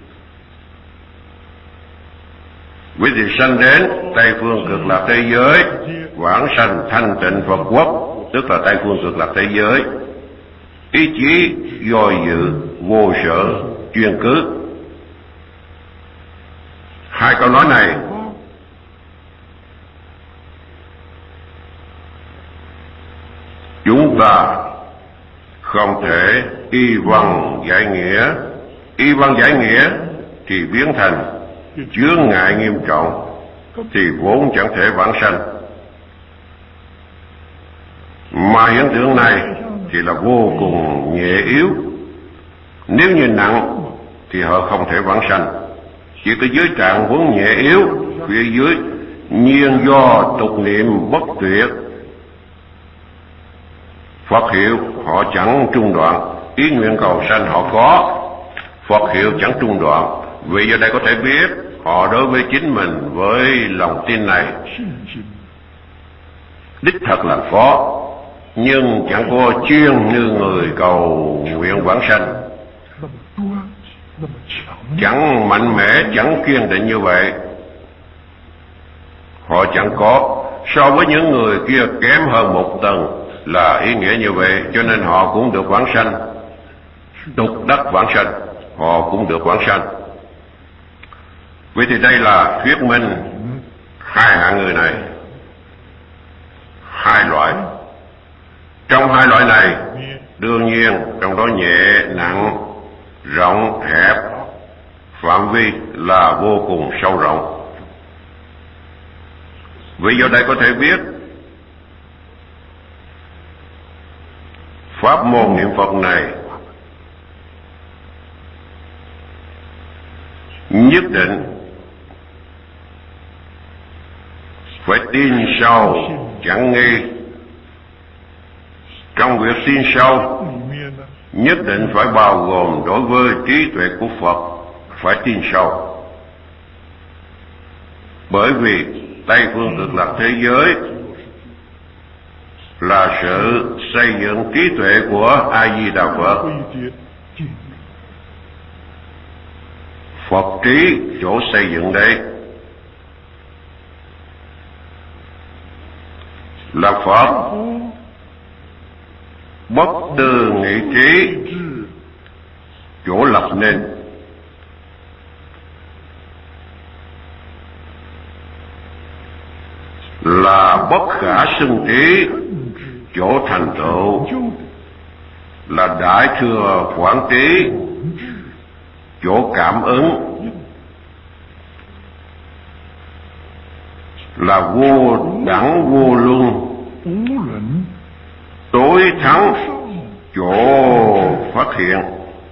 Quý vị sanh đến Tây phương cực lạc thế giới, vãng sanh thanh tịnh Phật quốc, tức là Tây phương cực lạc thế giới. Ý chí do dự, vô sở chuyên cứ. Hai câu nói này chúng ta không thể y văn giải nghĩa. Y văn giải nghĩa thì biến thành chướng ngại nghiêm trọng, thì vốn chẳng thể vãng sanh. Mà hiện tượng này thì là vô cùng nhẹ yếu. Nếu như nặng thì họ không thể vãng sanh. Chỉ có giới trạng huống nhẹ yếu, phía dưới nhiên do tục niệm bất tuyệt, Phật hiệu họ chẳng trung đoạn, ý nguyện cầu sanh họ có, Phật hiệu chẳng trung đoạn. Vì giờ đây có thể biết họ đối với chính mình với lòng tin này đích thật là có, nhưng chẳng có chuyên như người cầu nguyện vãng sanh, chẳng mạnh mẽ, chẳng kiên định như vậy. Họ chẳng có, so với những người kia kém hơn một tầng, là ý nghĩa như vậy, cho nên họ cũng được vãng sanh. Tục đắc vãng sanh, họ cũng được vãng sanh. Vậy thì đây là thuyết minh hai hạng người này, hai loại. Trong hai loại này, đương nhiên trong đó nhẹ nặng, rộng hẹp, phạm vi là vô cùng sâu rộng. Vì do đây có thể biết pháp môn niệm Phật này nhất định phải tin sâu chẳng nghi. Trong việc tin sâu nhất định phải bao gồm đối với trí tuệ của Phật phải tin sâu. Bởi vì Tây phương cực lạc thế giới là sự xây dựng trí tuệ của A Di Đà Phật. Phật trí chỗ xây dựng đây là Phật bất tư nghị trí chỗ lập nên. Là bất khả xưng trí chỗ thành tựu, là đại thừa quảng trí chỗ cảm ứng, là vô đẳng vô luân tối thắng chỗ phát hiện.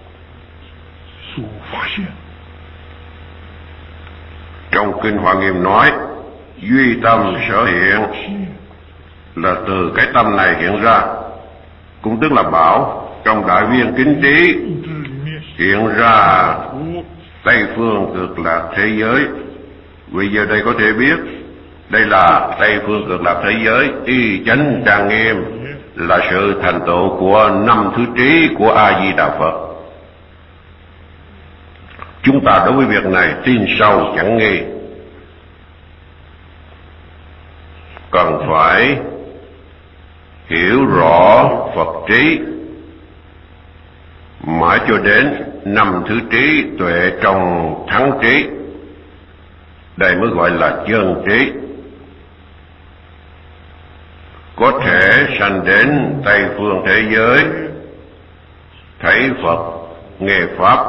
Trong kinh Hoa Nghiêm nói duy tâm sở hiện, là từ cái tâm này hiện ra, cũng tức là bảo trong đại viên kính trí hiện ra Tây phương cực lạc thế giới. Vì giờ đây có thể biết đây là Tây phương cực lạc thế giới y chánh trang nghiêm, là sự thành tựu của năm thứ trí của A Di Đà Phật. Chúng ta đối với việc này tin sâu chẳng nghi, cần phải hiểu rõ Phật trí mãi cho đến năm thứ trí tuệ trong thắng trí. Đây mới gọi là chân trí. Có thể sanh đến Tây phương thế giới, thấy Phật, nghe Pháp.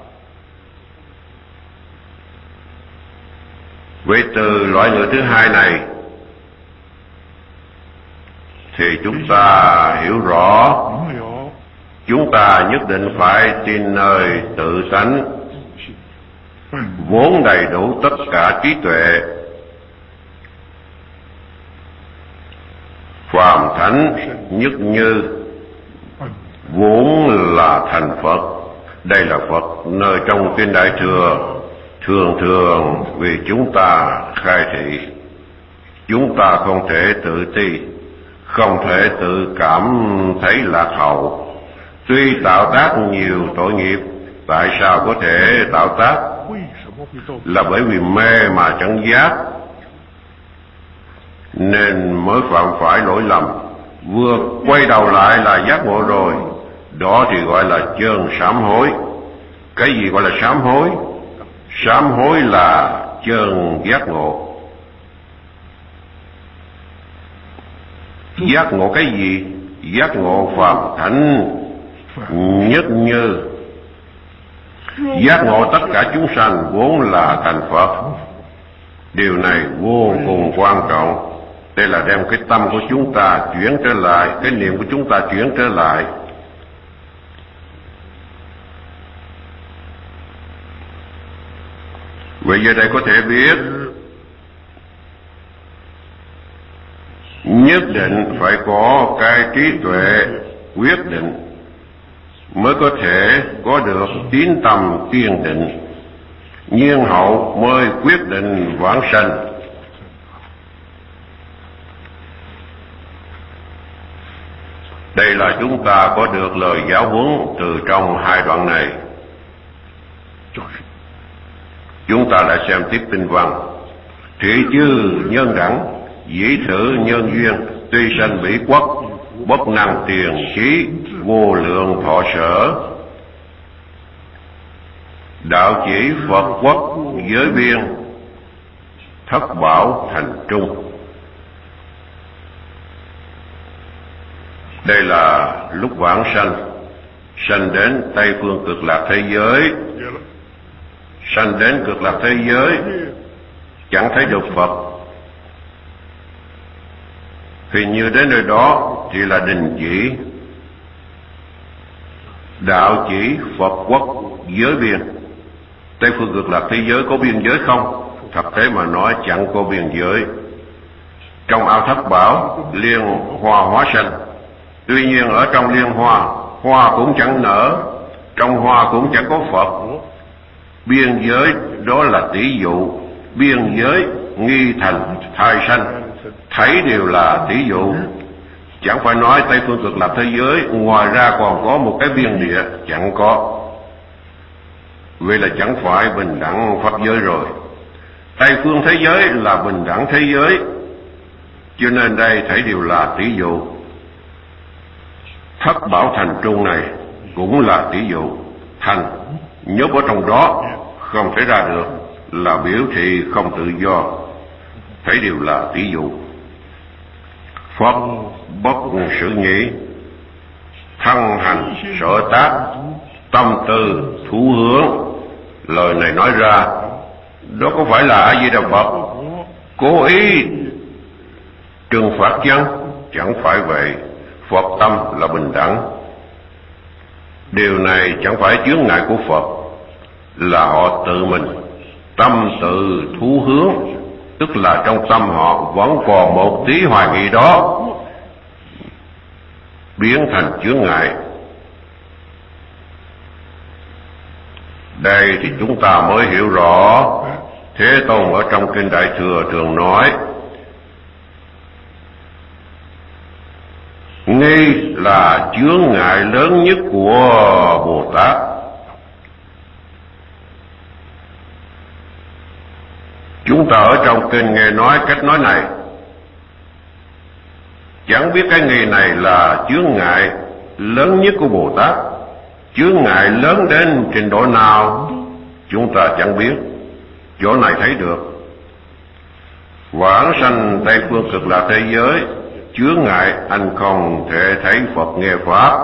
Với từ loại người thứ hai này thì chúng ta hiểu rõ, chúng ta nhất định phải tin nơi tự tánh vốn đầy đủ tất cả trí tuệ, phàm thánh nhất như vốn là thành Phật. Đây là Phật nơi trong kinh Đại Thừa thường thường vì chúng ta khai thị. Chúng ta không thể tự ti, không thể tự cảm thấy lạc hậu. Tuy tạo tác nhiều tội nghiệp, tại sao có thể tạo tác? Là bởi vì mê mà chẳng giác, nên mới phạm phải lỗi lầm. Vừa quay đầu lại là giác ngộ rồi, đó thì gọi là chân sám hối. Cái gì gọi là sám hối? Sám hối là chân giác ngộ. Giác ngộ cái gì? Giác ngộ phàm thánh nhất như, giác ngộ tất cả chúng sanh vốn là thành Phật. Điều này vô cùng quan trọng. Đây là đem cái tâm của chúng ta chuyển trở lại, cái niệm của chúng ta chuyển trở lại. Vậy giờ đây có thể biết nhất định phải có cái trí tuệ quyết định mới có thể có được tín tâm kiên định, nhiên hậu mới quyết định vãng sanh. Đây là chúng ta có được lời giáo huấn từ trong hai đoạn này. Chúng ta lại xem tiếp kinh văn. Thị chư nhân đẳng, dĩ thử nhân duyên, tuy sanh bỉ quốc, bất năng tiền trí, vô lượng thọ sở. Đạo chỉ Phật quốc giới biên, thất bảo thành trung. Đây là lúc vãng sanh, sanh đến Tây phương cực lạc thế giới. Sanh đến cực lạc thế giới chẳng thấy được Phật, thì như đến nơi đó chỉ là đình chỉ. Đạo chỉ Phật quốc giới biên. Tây phương cực lạc thế giới có biên giới không? Thật thế mà nói chẳng có biên giới. Trong ao thất bảo liên hoa hóa sanh. Tuy nhiên ở trong liên hoa, hoa cũng chẳng nở, trong hoa cũng chẳng có Phật. Biên giới đó là tỷ dụ, biên giới nghi thành thai sanh, thấy đều là tỷ dụ. Chẳng phải nói Tây phương cực lạc thế giới ngoài ra còn có một cái biên địa, chẳng có. Vậy là chẳng phải bình đẳng pháp giới rồi. Tây phương thế giới là bình đẳng thế giới, cho nên đây thấy đều là tỷ dụ. Thất bảo thành trung này cũng là tỷ dụ. Thành nhốt ở trong đó không thể ra được, là biểu thị không tự do, thấy đều là tỷ dụ. Phật bất sự nhĩ, thân hành sở tác, tâm tư thủ hướng. Lời này nói ra, đó có phải là A Di Đà Phật cố ý trừng phạt chăng? Chẳng phải vậy. Phật tâm là bình đẳng. Điều này chẳng phải chướng ngại của Phật, là họ tự mình tâm tự thú hướng, tức là trong tâm họ vẫn còn một tí hoài nghi đó, biến thành chướng ngại. Đây thì chúng ta mới hiểu rõ. Thế Tôn ở trong Kinh Đại Thừa thường nói, nghi là chướng ngại lớn nhất của Bồ Tát. Chúng ta ở trong kinh nghe nói cách nói này, chẳng biết cái nghi này là chướng ngại lớn nhất của Bồ Tát. Chướng ngại lớn đến trình độ nào chúng ta chẳng biết, chỗ này thấy được. Vãng sanh Tây phương cực lạc thế giới, chướng ngại anh không thể thấy Phật nghe Pháp.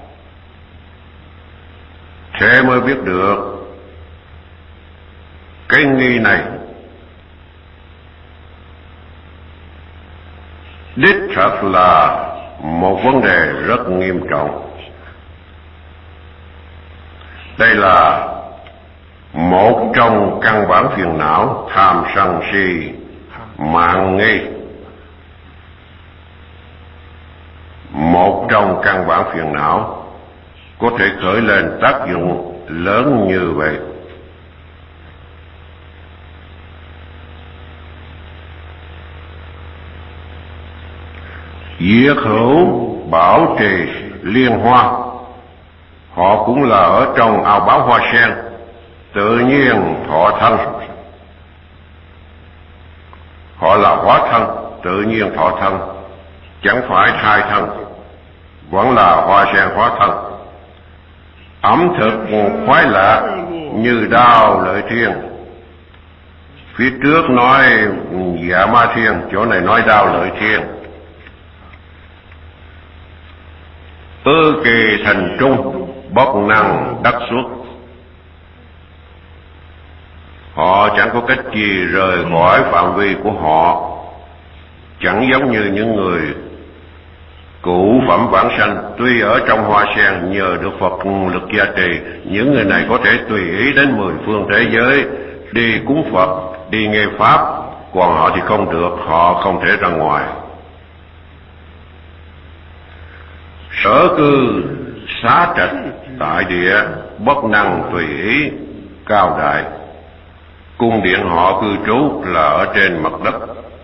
Thế mới biết được cái nghi này đích thật là một vấn đề rất nghiêm trọng. Đây là một trong căn bản phiền não tham sân si mạng nghi. Một trong căn bản phiền não có thể khởi lên tác dụng lớn như vậy. Diệt hữu bảo trì liên hoa, họ cũng là ở trong ao báo hoa sen, tự nhiên thọ thân. Họ là hóa thân, tự nhiên thọ thân, chẳng phải thai thân, vẫn là hoa sen hóa thân. Ẩm thực khoái lạc như đao lợi thiên. Phía trước nói dạ ma thiên, chỗ này nói đao lợi thiên. Ư kỳ thành trung, bất năng đắc xuất. Họ chẳng có cách gì rời khỏi phạm vi của họ. Chẳng giống như những người cụ phẩm vãng sanh tuy ở trong hoa sen nhờ được Phật lực gia trì, những người này có thể tùy ý đến mười phương thế giới đi cúng Phật, đi nghe pháp, còn họ thì không được, họ không thể ra ngoài. Sở cư xá trạch tại địa, bất năng tùy ý cao đại. Cung điện họ cư trú là ở trên mặt đất,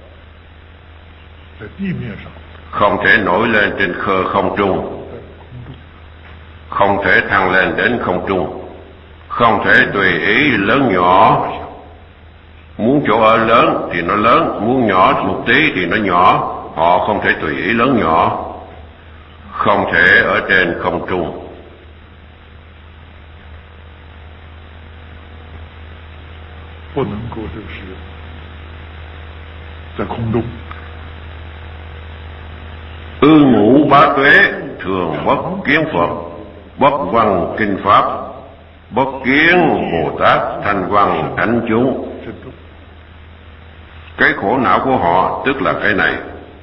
không thể nổi lên trên khơi không trung, không thể thăng lên đến không trung, không thể tùy ý lớn nhỏ. Muốn chỗ ở lớn thì nó lớn, muốn nhỏ một tí thì nó nhỏ. Họ không thể tùy ý lớn nhỏ, không thể ở trên không trung. Ư ngũ bá tuế thường bất kiến Phật, bất văn kinh pháp, bất kiến Bồ Tát thanh văn thánh chúng. Cái khổ não của họ tức là cái này,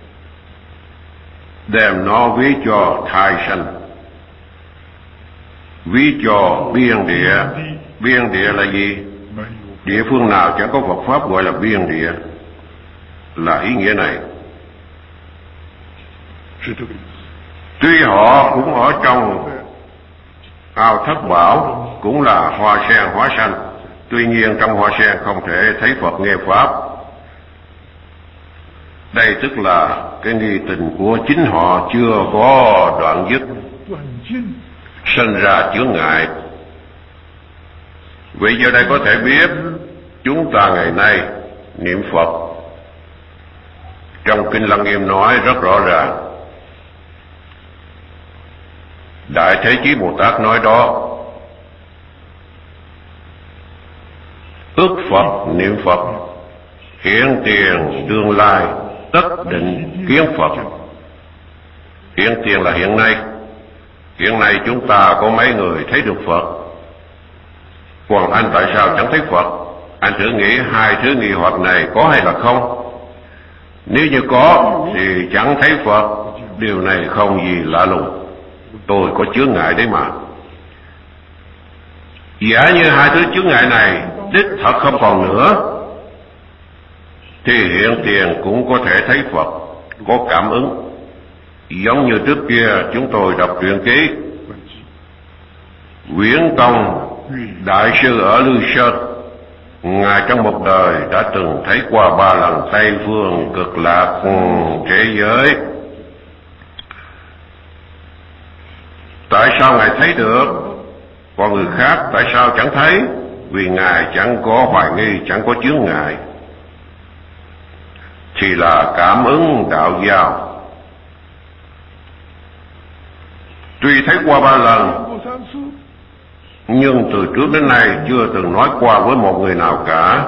đem nó ví cho thai sanh, ví cho biên địa. Biên địa là gì? Địa phương nào chẳng có Phật pháp gọi là biên địa, là ý nghĩa này. Tuy họ cũng ở trong ao thất bảo, cũng là hoa sen hóa sanh, tuy nhiên trong hoa sen không thể thấy Phật nghe pháp. Đây tức là cái nghi tình của chính họ chưa có đoạn dứt, sinh ra chướng ngại. Vì giờ đây có thể biết chúng ta ngày nay niệm Phật. Trong Kinh Lăng Nghiêm nói rất rõ ràng, Đại Thế Chí Bồ Tát nói đó: ước Phật niệm Phật, hiện tiền tương lai tất định kiến Phật. Hiện tiền là hiện nay. Hiện nay chúng ta có mấy người thấy được Phật? Còn anh tại sao chẳng thấy Phật? Anh thử nghĩ hai thứ nghi hoặc này có hay là không? Nếu như có thì chẳng thấy Phật, điều này không gì lạ lùng. Tôi có chướng ngại đấy mà. Giả như hai thứ chướng ngại này đích thật không còn nữa, thì hiện tiền cũng có thể thấy Phật, có cảm ứng. Giống như trước kia chúng tôi đọc truyện ký, Viễn Tông Đại sư ở Lư Sơn, Ngài trong một đời đã từng thấy qua ba lần Tây Phương Cực Lạc thế giới. Tại sao Ngài thấy được, còn người khác tại sao chẳng thấy? Vì Ngài chẳng có hoài nghi, chẳng có chướng ngại. Thì là cảm ứng đạo giao. Tuy thấy qua ba lần, nhưng từ trước đến nay chưa từng nói qua với một người nào cả.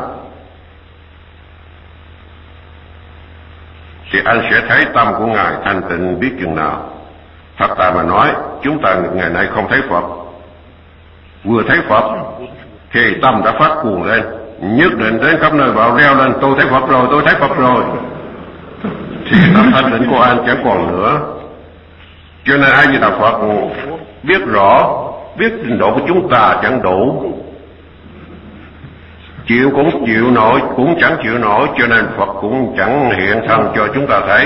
Thì anh sẽ thấy tâm của Ngài thanh tịnh biết chừng nào. Thật tại mà nói, chúng ta ngày nay không thấy Phật. Vừa thấy Phật thì tâm đã phát cuồng lên, nhất định đến khắp nơi bảo reo lên: tôi thấy Phật rồi, tôi thấy Phật rồi. Thì tâm thanh tịnh của anh chẳng còn nữa. Cho nên ai như là Phật biết rõ, biết trình độ của chúng ta chẳng đủ, chịu cũng chịu nổi, cũng chẳng chịu nổi, cho nên Phật cũng chẳng hiện thân cho chúng ta thấy.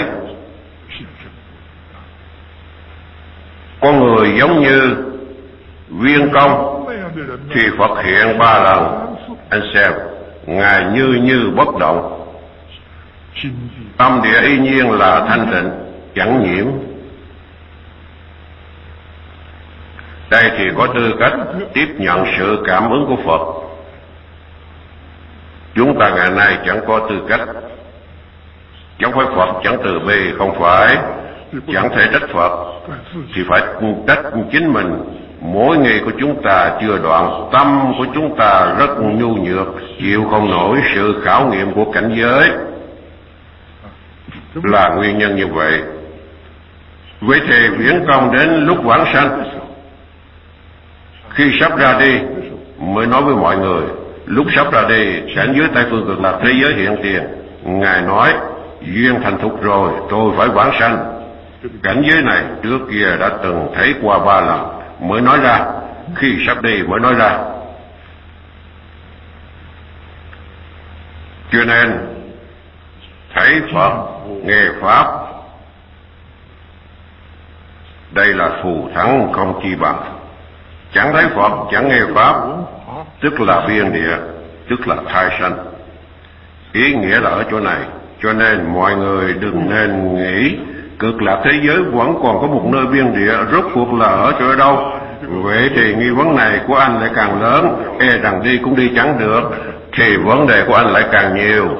Con người giống như Viên Công thì Phật hiện ba lần, anh xem Ngài như như bất động, tâm địa y nhiên là thanh tịnh, chẳng nhiễm. Đây thì có tư cách tiếp nhận sự cảm ứng của Phật. Chúng ta ngày nay chẳng có tư cách. Chẳng phải Phật chẳng từ bi, không phải. Chẳng thể trách Phật, thì phải trách chính mình. Mỗi ngày của chúng ta chưa đoạn, tâm của chúng ta rất nhu nhược, chịu không nổi sự khảo nghiệm của cảnh giới, là nguyên nhân như vậy. Vậy thì Viễn Công đến lúc vãng sanh, khi sắp ra đi mới nói với mọi người, lúc sắp ra đi sẵn dưới Tây Phương Cực Lạc thế giới hiện tiền, Ngài nói: Duyên thành thục rồi, tôi phải vãng sanh. Cảnh giới này trước kia đã từng thấy qua ba lần mới nói ra, khi sắp đi mới nói ra. Cho nên thấy Phật, nghe Pháp, đây là phù thắng không chi bằng. Chẳng thấy Phật, chẳng nghe Pháp, tức là biên địa, tức là thai sanh. Ý nghĩa là ở chỗ này, cho nên mọi người đừng nên nghĩ cực lạc thế giới vẫn còn có một nơi biên địa, rốt cuộc là ở chỗ đâu. Vậy thì nghi vấn này của anh lại càng lớn, e rằng đi cũng đi chẳng được, thì vấn đề của anh lại càng nhiều.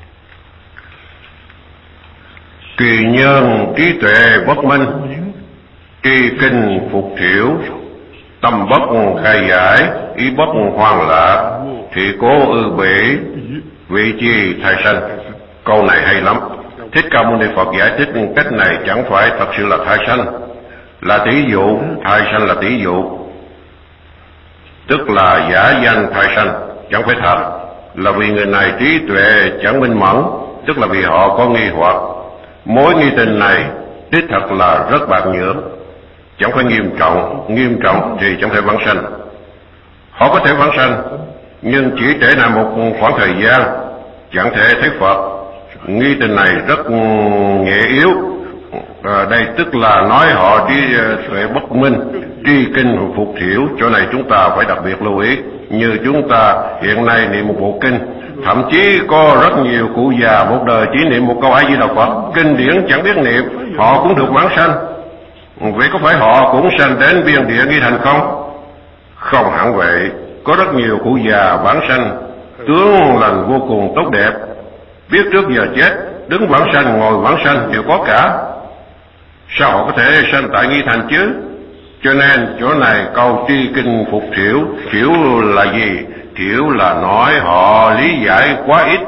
Kỳ nhân trí tuệ bất minh, tri kinh phục thiểu, tâm bất khai giải, ý bất hoang lạc, thì cố ư bỉ, vị chi thai sanh. Câu này hay lắm. Thích Ca Mâu Ni Phật giải thích cách này chẳng phải thật sự là thai sanh, là tỷ dụ. Thai sanh là tỷ dụ, tức là giả danh thai sanh, chẳng phải thật. Là vì người này trí tuệ chẳng minh mẫn, tức là vì họ có nghi hoặc. Mối nghi tình này đích thật là rất bạc nhược, chẳng phải nghiêm trọng. Nghiêm trọng thì chẳng thể vãng sanh. Họ có thể vãng sanh, nhưng chỉ trễ lại một khoảng thời gian, chẳng thể thấy Phật. Nghi tình này rất nhẹ yếu. À, đây tức là nói họ trí tuệ bất minh, tri kinh phục thiểu. Chỗ này chúng ta phải đặc biệt lưu ý. Như chúng ta hiện nay niệm một bộ kinh, thậm chí có rất nhiều cụ già một đời chỉ niệm một câu A Di Đà Phật, kinh điển chẳng biết niệm, họ cũng được vãng sanh. Vậy có phải họ cũng sanh đến biên địa nghi thành không? Không hẳn vậy. Có rất nhiều cụ già vãng sanh, tướng lành vô cùng tốt đẹp, biết trước giờ chết, đứng vãng sanh, ngồi vãng sanh đều có cả. Sao họ có thể sanh tại nghi thành chứ? Cho nên chỗ này câu tri kinh phục thiểu, thiểu là gì? Thiểu là nói họ lý giải quá ít,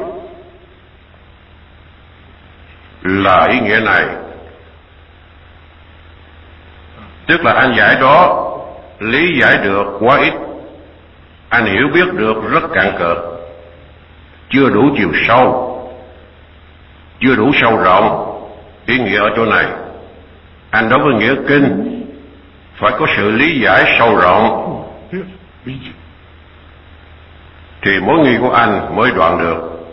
là ý nghĩa này. Tức là anh giải đó lý giải được quá ít, anh hiểu biết được rất cạn cợt, chưa đủ chiều sâu, chưa đủ sâu rộng. Ý nghĩa ở chỗ này, anh đối với nghĩa kinh phải có sự lý giải sâu rộng, thì mối nghi của anh mới đoạn được.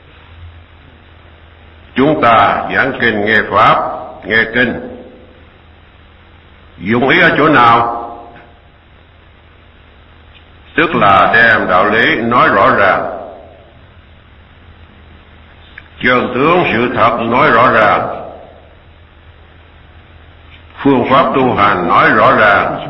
Chúng ta giảng kinh nghe Pháp, nghe kinh, dụng ý ở chỗ nào? Tức là đem đạo lý nói rõ ràng, chân tướng sự thật nói rõ ràng, phương pháp tu hành nói rõ ràng.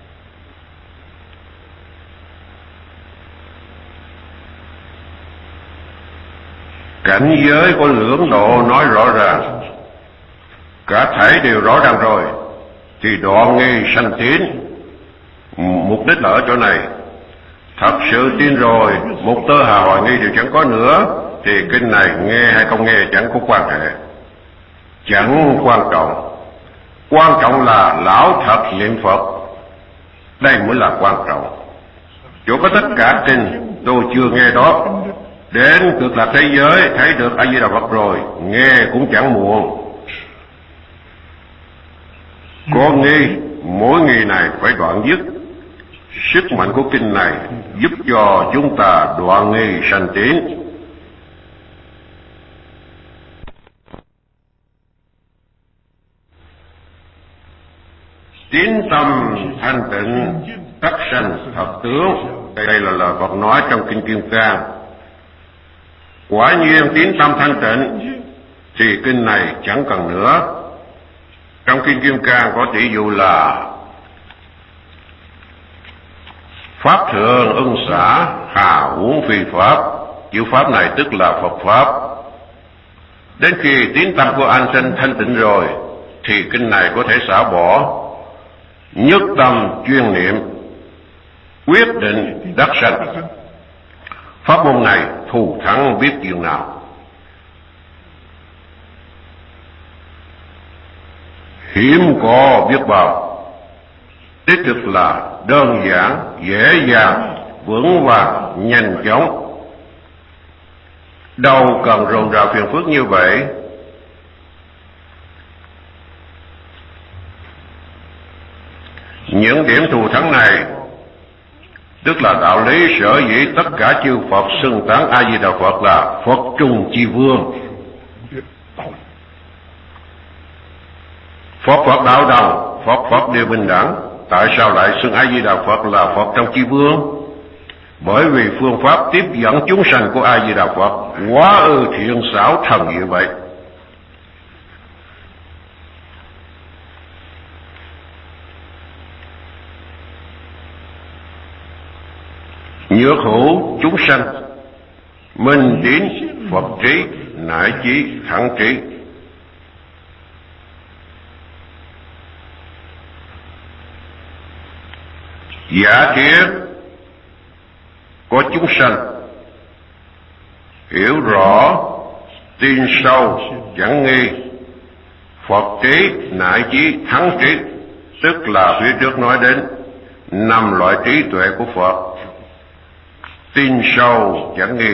Cảnh giới của lưỡng độ nói rõ ràng, cả thảy đều rõ ràng rồi, thì đoạn nghi sanh tín. Mục đích là ở chỗ này. Thật sự tin rồi, một tơ hà hoài nghi đều chẳng có nữa, thì kinh này nghe hay không nghe chẳng có quan hệ, chẳng quan trọng. Quan trọng là lão thật niệm Phật, đây mới là quan trọng. Chỗ có tất cả kinh tôi chưa nghe đó, đến cực lạc thế giới thấy được A Di Đà Phật rồi, nghe cũng chẳng muộn. Có nghi, mỗi nghi này phải đoạn dứt. Sức mạnh của kinh này giúp cho chúng ta đoạn nghi sanh tín. Tín tâm thanh tịnh, tất sanh thật tướng. Đây là lời Phật nói trong kinh Kim Cang. Quả nhiên tín tâm thanh tịnh thì kinh này chẳng cần nữa. Trong kinh Kim Cang có tỷ dụ là pháp thường ưng xả, hà huống phi pháp. Chữ pháp này tức là Phật pháp. Đến khi tín tâm của anh sinh thanh tịnh rồi, thì kinh này có thể xả bỏ. Nhất tâm chuyên niệm, quyết định đắc sanh. Pháp môn này thù thắng biết chừng nào. Hiếm có biết bao. Đích thực là đơn giản, dễ dàng, vững vàng, nhanh chóng. Đâu cần rộn rào phiền phức như vậy. Những điểm thù thắng này tức là đạo lý sở dĩ tất cả chư Phật xưng tán A Di Đà Phật là Phật trung chi vương. Phật Phật đạo đồng, Phật Phật đều bình đẳng. Tại sao lại xưng A Di Đà Phật là Phật trong chi vương? Bởi vì phương pháp tiếp dẫn chúng sanh của A Di Đà Phật quá ư thiện xảo thần như vậy. Nhược hữu chúng sanh, minh tín Phật trí, nại trí thắng trí. Giả thiết có chúng sanh hiểu rõ, tin sâu, chẳng nghi, Phật trí, nại trí thắng trí, tức là phía trước nói đến năm loại trí tuệ của Phật. Tin sâu chẳng nghi.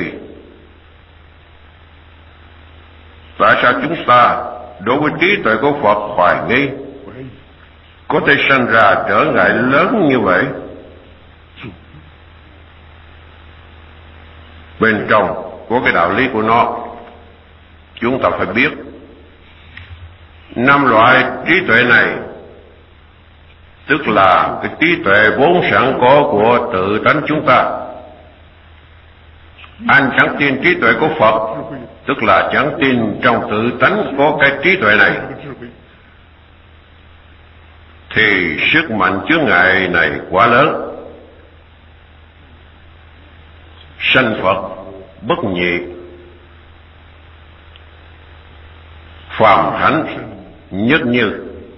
Tại sao chúng ta đối với trí tuệ của Phật hoài nghi, có thể sanh ra trở ngại lớn như vậy? Bên trong có cái đạo lý của nó, chúng ta phải biết. Năm loại trí tuệ này tức là cái trí tuệ vốn sẵn có của tự tánh chúng ta. Anh chẳng tin trí tuệ của Phật, tức là chẳng tin trong tự tánh có cái trí tuệ này, thì sức mạnh chướng ngại này quá lớn. Sanh Phật bất nhị, phàm thánh nhất như.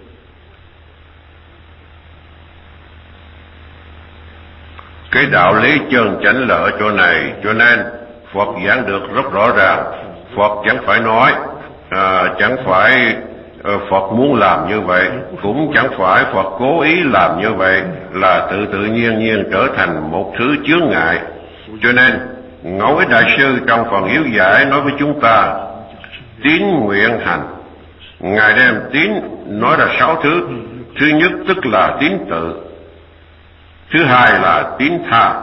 Cái đạo lý chân chánh là ở chỗ này, cho nên Phật giảng được rất rõ ràng. Phật chẳng phải nói, à, chẳng phải à, Phật muốn làm như vậy, cũng chẳng phải Phật cố ý làm như vậy, là tự tự nhiên nhiên trở thành một thứ chướng ngại. Cho nên Ngẫu Ích Đại Sư trong phần yếu giải nói với chúng ta tín nguyện hành. Ngài đem tín nói là sáu thứ. Thứ nhất tức là tín tự, thứ hai là tín tha,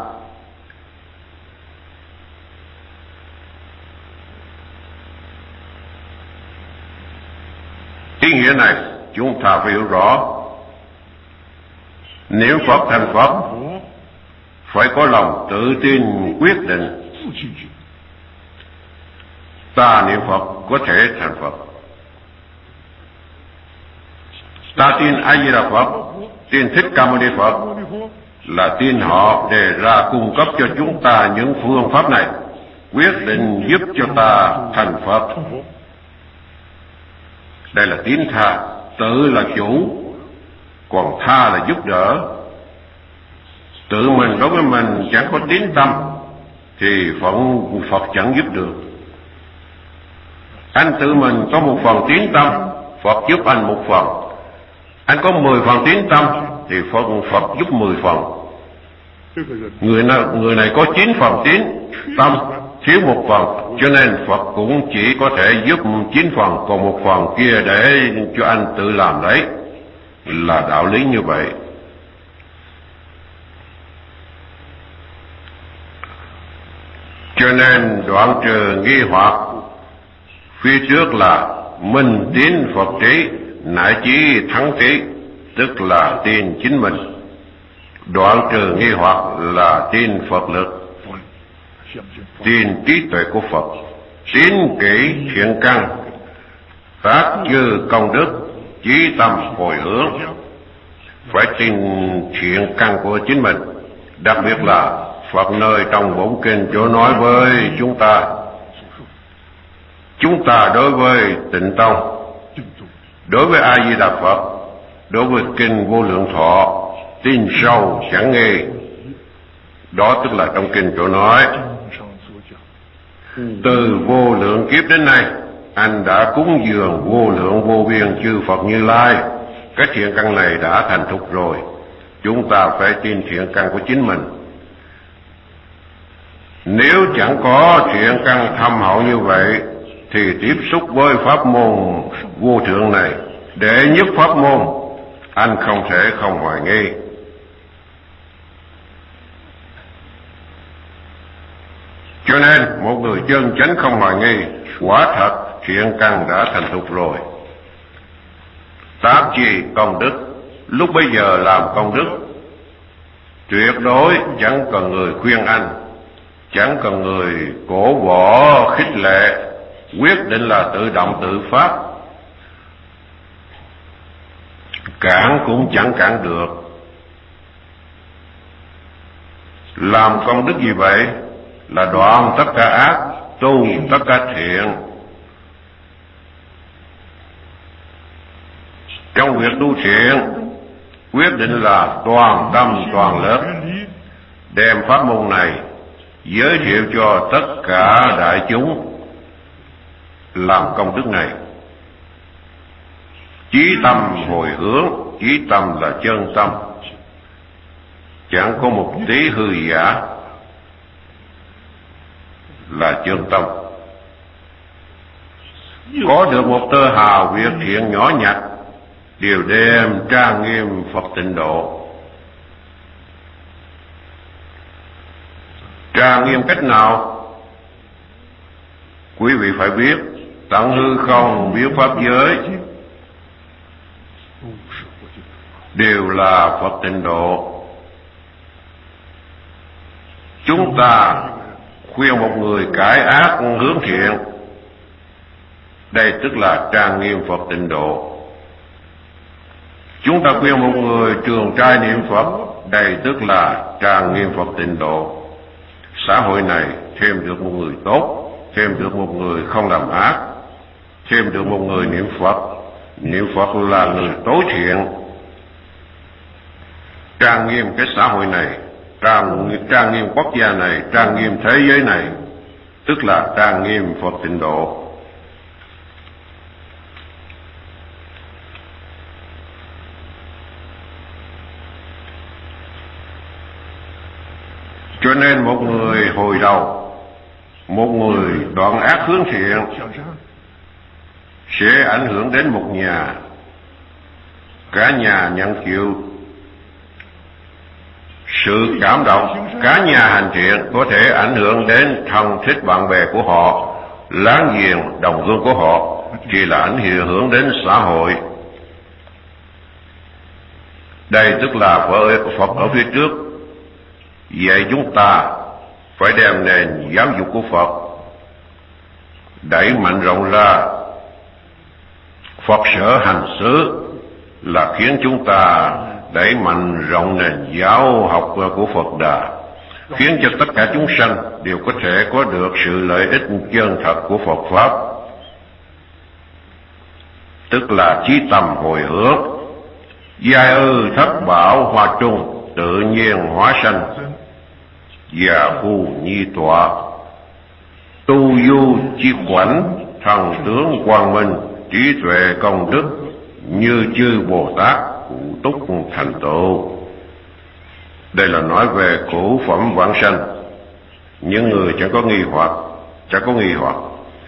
ý nghĩa này chúng ta phải hiểu rõ. Niệm Phật thành Phật phải có lòng tự tin quyết định. Ta niệm Phật có thể thành Phật. Ta tin A Di Đà Phật, tin Thích Ca Mâu Ni Phật, là tin họ đề ra cung cấp cho chúng ta những phương pháp này, quyết định giúp cho ta thành Phật. Đây là tín tha. Tự là chủ, còn tha là giúp đỡ. Tự mình đối với mình chẳng có tín tâm thì Phật, Phật chẳng giúp được. Anh tự mình có một phần tín tâm, Phật giúp anh một phần. Anh có mười phần tín tâm thì Phật, Phật giúp mười phần. Người này, người này có chín phần tín tâm, thiếu một phần, cho nên Phật cũng chỉ có thể giúp chín phần, còn một phần kia để cho anh tự làm đấy. Là đạo lý như vậy. Cho nên đoạn trừ nghi hoặc, phía trước là minh tín Phật trí, nại chí thắng trí, tức là tin chính mình. Đoạn trừ nghi hoặc là tin Phật lực, tin trí tuệ của Phật, tín kỹ thiện căn, tác dư công đức, chí tâm hồi hướng. Phải tin thiện căn của chính mình. Đặc biệt là Phật nơi trong bổn kinh chỗ nói với chúng ta, chúng ta đối với Tịnh Tông, đối với A Di Đà Phật, đối với kinh Vô Lượng Thọ, tin sâu chẳng nghi. Đó tức là trong kinh chỗ nói, từ vô lượng kiếp đến nay, anh đã cúng dường vô lượng vô biên chư Phật Như Lai. Cái thiện căn này đã thành thục rồi. Chúng ta phải tin thiện căn của chính mình. Nếu chẳng có thiện căn thâm hậu như vậy thì tiếp xúc với pháp môn vô thượng này để nhất pháp môn, anh không thể không hoài nghi. Cho nên một người chân chánh không hoài nghi, quả thật thiện căn đã thành thục rồi. Tám chi công đức, lúc bây giờ làm công đức, tuyệt đối chẳng cần người khuyên anh, chẳng cần người cổ võ khích lệ, quyết định là tự động tự phát. Cản cũng chẳng cản được. Làm công đức gì vậy? Là đoạn tất cả ác, tu tất cả thiện. Trong việc tu thiện, quyết định là toàn tâm toàn lực, đem pháp môn này giới thiệu cho tất cả đại chúng làm công đức này. Chí tâm hồi hướng, chí tâm là chân tâm, chẳng có một tí hư giả, là chân tâm. Có được một tơ hào việc thiện nhỏ nhặt, đều đem trang nghiêm Phật tịnh độ. Trang nghiêm cách nào? Quý vị phải biết, tận hư không biến pháp giới đều là Phật tịnh độ. Chúng ta khuyên một người cải ác hướng thiện, đây tức là trang nghiêm Phật tịnh độ. Chúng ta khuyên một người trường trai niệm Phật, đây tức là trang nghiêm Phật tịnh độ. Xã hội này thêm được một người tốt, thêm được một người không làm ác, thêm được một người niệm Phật. Niệm Phật là người tối thiện. Trang nghiêm cái xã hội này, trang, trang nghiêm quốc gia này, trang nghiêm thế giới này, tức là trang nghiêm Phật tịnh độ. Cho nên một người hồi đầu, một người đoạn ác hướng thiện sẽ ảnh hưởng đến một nhà, cả nhà nhận chịu sự cảm động. Cả nhà hành thiện có thể ảnh hưởng đến thân thích bạn bè của họ, láng giềng đồng hương của họ, chỉ là ảnh hưởng đến xã hội. Đây tức là Phật ở phía trước vậy chúng ta phải đem nền giáo dục của Phật đẩy mạnh rộng ra. Phật sở hành xứ là khiến chúng ta đẩy mạnh rộng nền giáo học của Phật Đà, khiến cho tất cả chúng sanh đều có thể có được sự lợi ích chân thật của Phật Pháp, tức là chí tâm hồi hướng. Giai ư thất bảo hoa trung, tự nhiên hóa sanh, già phu nhi tọa, tu du chi khoảnh, thần tướng quang minh, trí tuệ công đức, như chư Bồ Tát cụ túc thành tựu. Đây là nói về cửu phẩm vãng sanh. Những người chẳng có nghi hoặc, chẳng có nghi hoặc,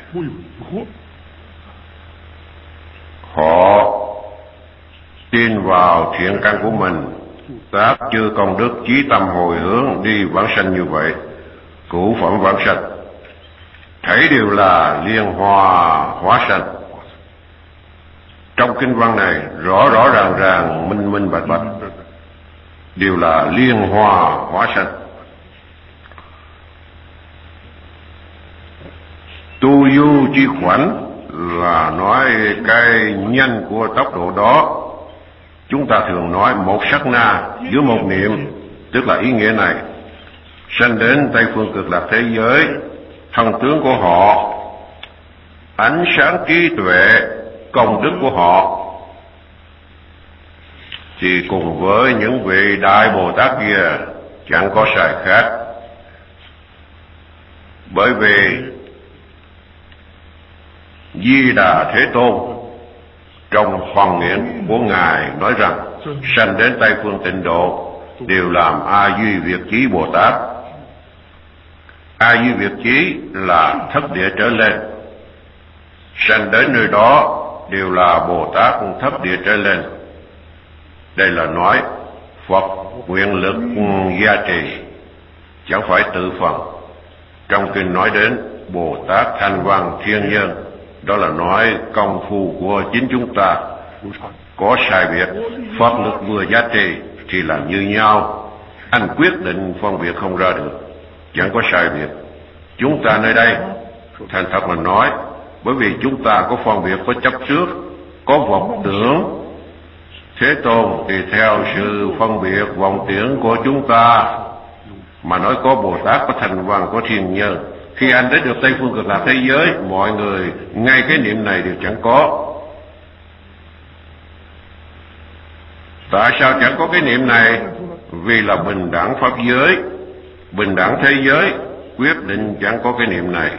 họ tin vào thiện căn của mình, tác chư công đức, chí tâm hồi hướng đi vãng sanh như vậy, cửu phẩm vãng sanh, thấy đều là liên hoa hóa sanh. Trong kinh văn này rõ rõ ràng ràng, minh minh bạch bạch, đều là liên hoa hóa sanh. Tu du chi khoảnh là nói cái nhanh của tốc độ đó. Chúng ta thường nói một sát na giữa một niệm, tức là ý nghĩa này. Sanh đến Tây phương cực lạc thế giới, thân tướng của họ, ánh sáng trí tuệ, công đức của họ thì cùng với những vị Đại Bồ Tát kia chẳng có sai khác. Bởi vì Di Đà Thế Tôn trong phần nguyện của Ngài nói rằng sanh đến Tây phương tịnh độ đều làm A Duy Việt Chí Bồ Tát. A Duy Việt Chí là thất địa trở lên, sanh đến nơi đó đều là Bồ Tát thất địa trở lên. Đây là nói Phật nguyện lực gia trì, chẳng phải tự phần. Trong kinh nói đến Bồ Tát Thanh Văn Thiên Nhân, đó là nói công phu của chính chúng ta. Có sai biệt, pháp lực vừa giá trị thì là như nhau. Anh quyết định phân biệt không ra được, chẳng có sai biệt. Chúng ta nơi đây, thành thật mà nói, bởi vì chúng ta có phân biệt, có chấp trước, có vọng tưởng. Thế Tôn thì theo sự phân biệt vọng tưởng của chúng ta mà nói có Bồ Tát, có Thành Văn, có Thiên Nhân. Khi anh đến được Tây Phương Cực Lạc thế giới, mọi người ngay cái niệm này đều chẳng có. Tại sao chẳng có cái niệm này? Vì là bình đẳng pháp giới, bình đẳng thế giới quyết định chẳng có cái niệm này.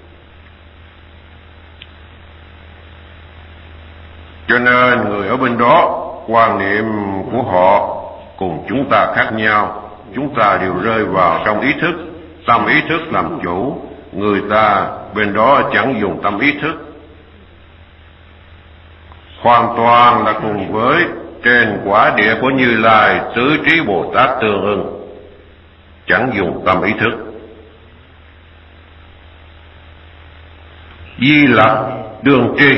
Cho nên người ở bên đó, quan niệm của họ cùng chúng ta khác nhau. Chúng ta đều rơi vào trong ý thức, tâm ý thức làm chủ. Người ta bên đó chẳng dùng tâm ý thức, hoàn toàn là cùng với trên quả địa của Như Lai tứ trí Bồ Tát tương ưng, chẳng dùng tâm ý thức. Di Lặc đương tri,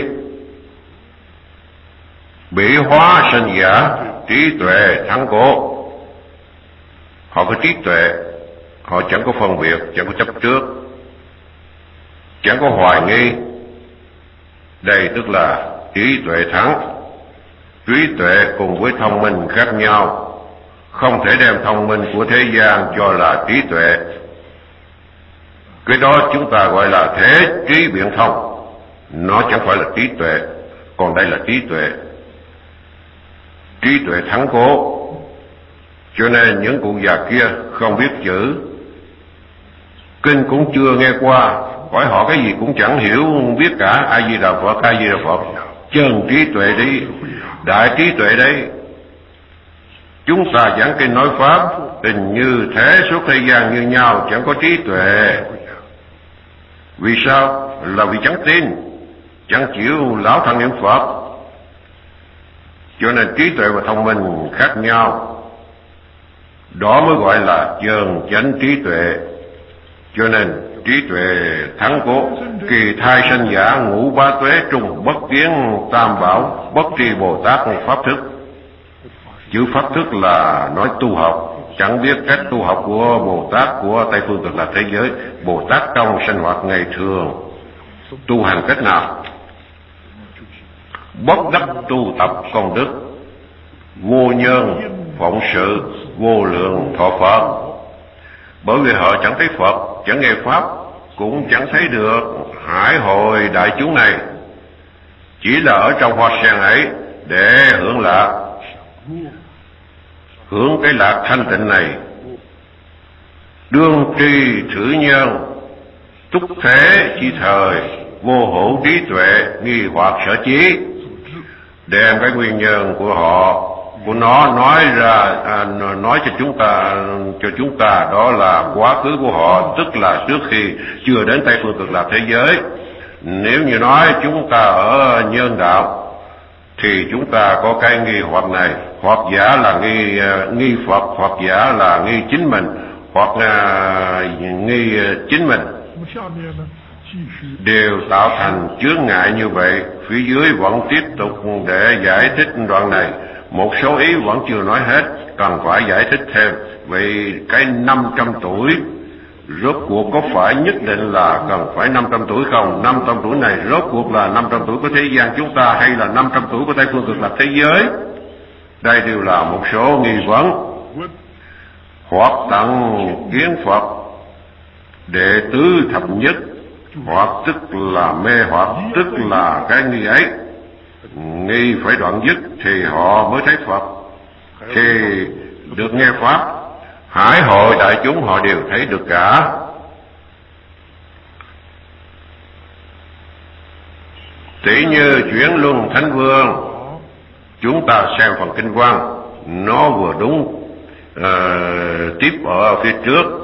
bỉ hóa sinh giả, trí tuệ thắng cố. Họ có trí tuệ, họ chẳng có phân biệt, chẳng có chấp trước, chẳng có hoài nghi. Đây tức là trí tuệ thắng. Trí tuệ cùng với thông minh khác nhau, không thể đem thông minh của thế gian cho là trí tuệ. Cái đó chúng ta gọi là thế trí biện thông. Nó chẳng phải là trí tuệ, còn đây là trí tuệ. Trí tuệ thắng cố. Cho nên những cụ già kia không biết chữ, kinh cũng chưa nghe qua, hỏi họ cái gì cũng chẳng hiểu biết cả. A Di Đà Phật, A Di Đà Phật. Chân trí tuệ đi, đại trí tuệ đấy. Chúng ta giảng kinh nói pháp, tình như thế suốt thế gian như nhau, chẳng có trí tuệ. Vì sao? Là vì chẳng tin, chẳng chịu lão thân niệm Phật. Cho nên trí tuệ và thông minh khác nhau. Đó mới gọi là chân chánh trí tuệ. Cho nên trí tuệ thắng cố. Kỳ thai sanh giả ngũ ba tuế trùng bất kiến tam bảo, bất tri Bồ Tát pháp thức. Chữ pháp thức là nói tu học, chẳng biết cách tu học của Bồ Tát của Tây Phương Cực Lạc thế giới. Bồ Tát trong sinh hoạt ngày thường tu hành cách nào? Bất đắc tu tập công đức, vô nhân phụng sự, vô lượng thọ Phật. Bởi vì họ chẳng thấy Phật, chẳng nghe pháp, cũng chẳng thấy được hải hội đại chúng này, chỉ là ở trong hoa sen ấy để hưởng lạc, hưởng cái lạc thanh tịnh này. Đương tri thử nhân, túc thế chi thời, vô hữu trí tuệ, nghi hoặc sở chí. Đem cái nguyên nhân của họ, của nó nói ra, à, nói cho chúng ta, cho chúng ta đó là quá khứ của họ, tức là trước khi chưa đến Tây Phương Cực Lạc thế giới. Nếu như nói chúng ta ở nhân đạo thì chúng ta có cái nghi hoặc này, hoặc giả là nghi nghi Phật, hoặc giả là nghi chính mình, hoặc là nghi chính mình, đều tạo thành chướng ngại như vậy. Phía dưới vẫn tiếp tục để giải thích đoạn này. Một số ý vẫn chưa nói hết, cần phải giải thích thêm. Vì cái năm trăm tuổi rốt cuộc có phải nhất định là cần phải năm trăm tuổi không? Năm trăm tuổi này rốt cuộc là năm trăm tuổi của thế gian chúng ta hay là năm trăm tuổi của Tây Phương Cực Lạc thế giới? Đây đều là một số nghi vấn. Hoặc tặng kiến Phật đệ tứ thập nhất, hoặc tức là mê hoặc, tức là cái nghi ấy. Nghi phải đoạn dứt thì họ mới thấy Phật, thì được nghe pháp. Hải hội đại chúng họ đều thấy được cả. Tỷ như chuyển luân thánh vương, chúng ta xem phần kinh văn, nó vừa đúng uh, tiếp ở phía trước.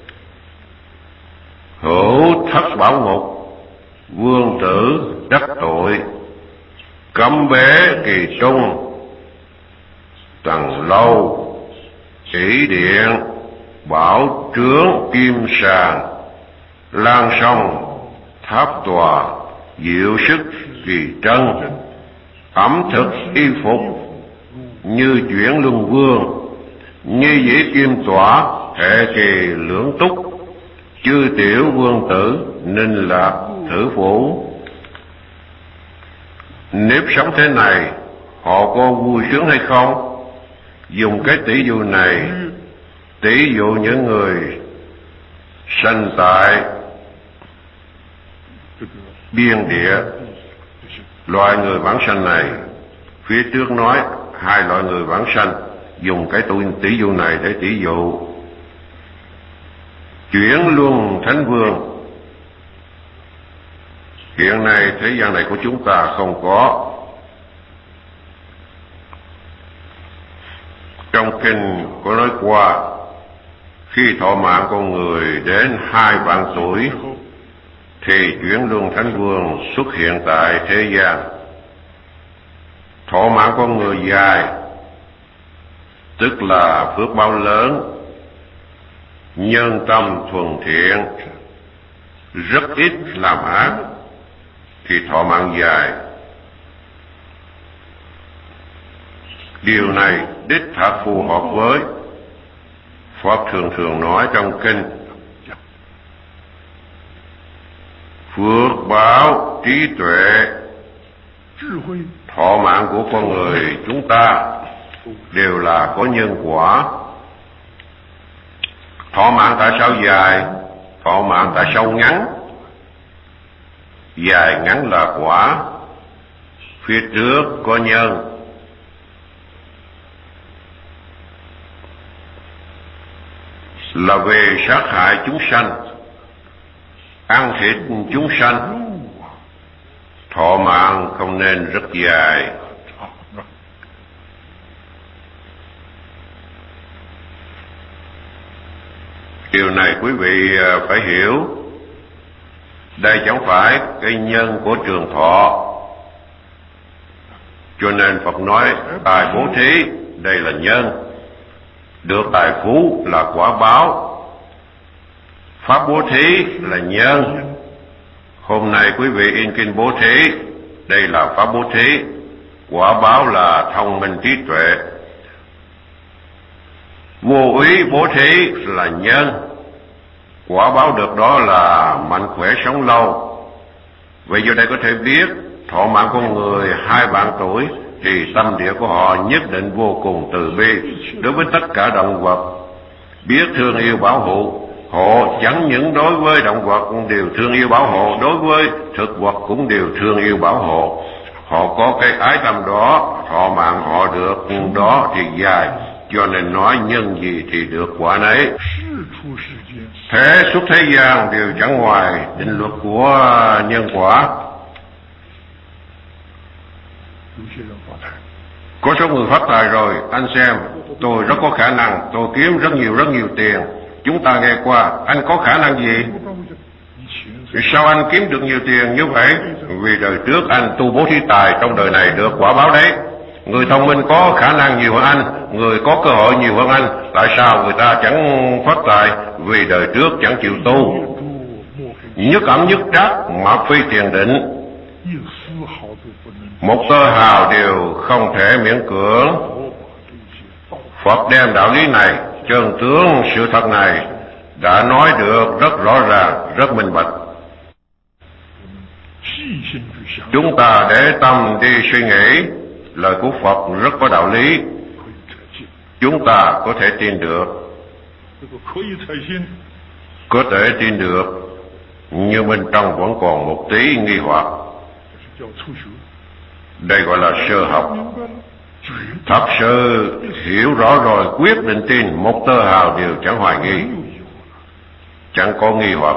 Hữu thất bảo ngục, vương tử đắc tội, cấm bế kỳ trung, tầng lâu, chỉ điện, bảo trướng kim sàng, Lan sông tháp tòa diệu sức kỳ trân, ẩm thực y phục như chuyển luân vương, như dĩ kim tỏa hệ kỳ lưỡng túc, chư tiểu vương tử ninh lạc thử phủ. Nếp sống thế này họ có vui sướng hay không? Dùng cái tỷ dụ này tỷ dụ những người sanh tại biên địa. Loại người vãng sanh này, phía trước nói hai loại người vãng sanh, dùng cái tỷ dụ này để tỷ dụ. Chuyển luân thánh vương, hiện nay thế gian này của chúng ta không có. Trong kinh có nói qua, khi thọ mạng con người đến hai vạn tuổi thì chuyển luân thánh vương xuất hiện tại thế gian. Thọ mạng con người dài tức là phước báo lớn, nhân tâm thuần thiện, rất ít làm ác thì thọ mạng dài. Điều này đích thật phù hợp với Pháp thường thường nói trong kinh: phước báo trí tuệ, thọ mạng của con người chúng ta đều là có nhân quả. Thọ mạng tại sao dài? Thọ mạng tại sao ngắn? Dài ngắn là quả, phía trước có nhân. Là về sát hại chúng sanh, ăn thịt chúng sanh, thọ mạng không nên rất dài. Điều này quý vị phải hiểu. Đây chẳng phải cái nhân của trường thọ, cho nên Phật nói tài bố thí đây là nhân, được tài phú là quả báo, pháp bố thí là nhân. Hôm nay quý vị in kinh bố thí, đây là pháp bố thí, quả báo là thông minh trí tuệ. Vô ý bố thí là nhân, quả báo được đó là mạnh khỏe sống lâu. Vậy giờ đây có thể biết thọ mạng con người hai vạn tuổi thì tâm địa của họ nhất định vô cùng từ bi đối với tất cả động vật, biết thương yêu bảo hộ. Họ chẳng những đối với động vật đều thương yêu bảo hộ, đối với thực vật cũng đều thương yêu bảo hộ. Họ có cái ái tâm đó, thọ mạng họ được đó thì dài, cho nên nói nhân gì thì được quả nấy. Thế suốt thế gian đều chẳng ngoài định luật của nhân quả. Có số người phát tài rồi, anh xem, tôi rất có khả năng, tôi kiếm rất nhiều rất nhiều tiền. Chúng ta nghe qua, anh có khả năng gì? Sao anh kiếm được nhiều tiền như vậy? Vì đời trước anh tu bố thí tài, trong đời này được quả báo đấy. Người thông minh có khả năng nhiều hơn anh, người có cơ hội nhiều hơn anh. Tại sao người ta chẳng phát tài? Vì đời trước chẳng chịu tu. Nhất ẩm nhất trắc, mà phi tiền định. Một tơ hào đều không thể miễn cưỡng. Phật đem đạo lý này, chân tướng sự thật này đã nói được rất rõ ràng, rất minh bạch. Chúng ta để tâm đi suy nghĩ, lời của Phật rất có đạo lý, chúng ta có thể tin được. Có thể tin được, nhưng bên trong vẫn còn một tí nghi hoặc. Đây gọi là sơ học. Thật sự hiểu rõ rồi quyết định tin, một tơ hào đều chẳng hoài nghi, chẳng có nghi hoặc.